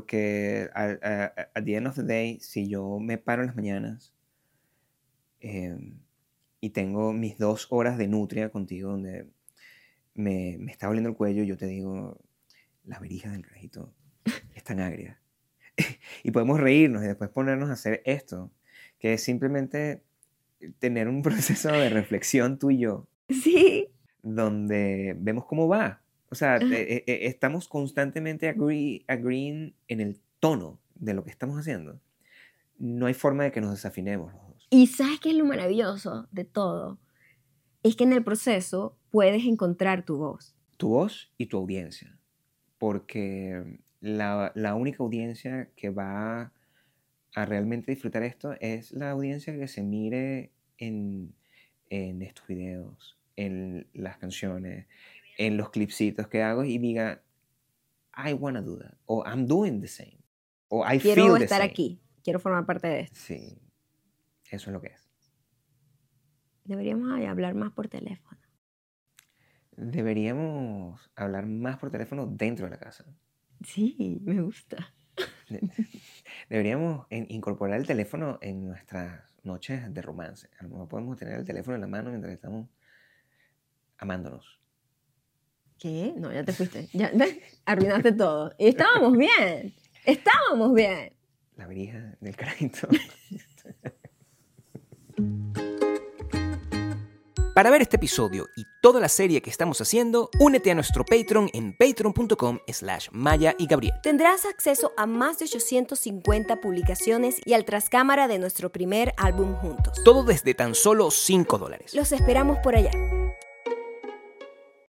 at the end of the day, si yo me paro en las mañanas y tengo mis 2 horas de nutria contigo donde me está doliendo el cuello, yo te digo, las verijas del carajito están agrias. Y podemos reírnos y después ponernos a hacer esto, que es simplemente tener un proceso de reflexión tú y yo. Sí. Donde vemos cómo va. O sea, estamos constantemente agreeing en el tono de lo que estamos haciendo. No hay forma de que nos desafinemos los dos. Y ¿sabes qué es lo maravilloso de todo? Es que en el proceso puedes encontrar tu voz. Tu voz y tu audiencia. Porque la única audiencia que va a realmente disfrutar esto es la audiencia que se mire en estos videos, en las canciones, en los clipsitos que hago y diga, I wanna do that, o I'm doing the same, o I feel the same. Quiero estar aquí, quiero formar parte de esto. Sí, eso es lo que es. Deberíamos hablar más por teléfono. Deberíamos hablar más por teléfono dentro de la casa. Sí, me gusta. Deberíamos incorporar el teléfono en nuestras noches de romance. A lo mejor podemos tener el teléfono en la mano mientras estamos amándonos. ¿Qué? No, ya te fuiste. Ya arruinaste todo. Y estábamos bien. Estábamos bien. La verija del carajito. Para ver este episodio y toda la serie que estamos haciendo, únete a nuestro Patreon en patreon.com/Maya y Gabriel. Tendrás acceso a más de 850 publicaciones y al trascámara de nuestro primer álbum juntos. Todo desde tan solo $5. Los esperamos por allá.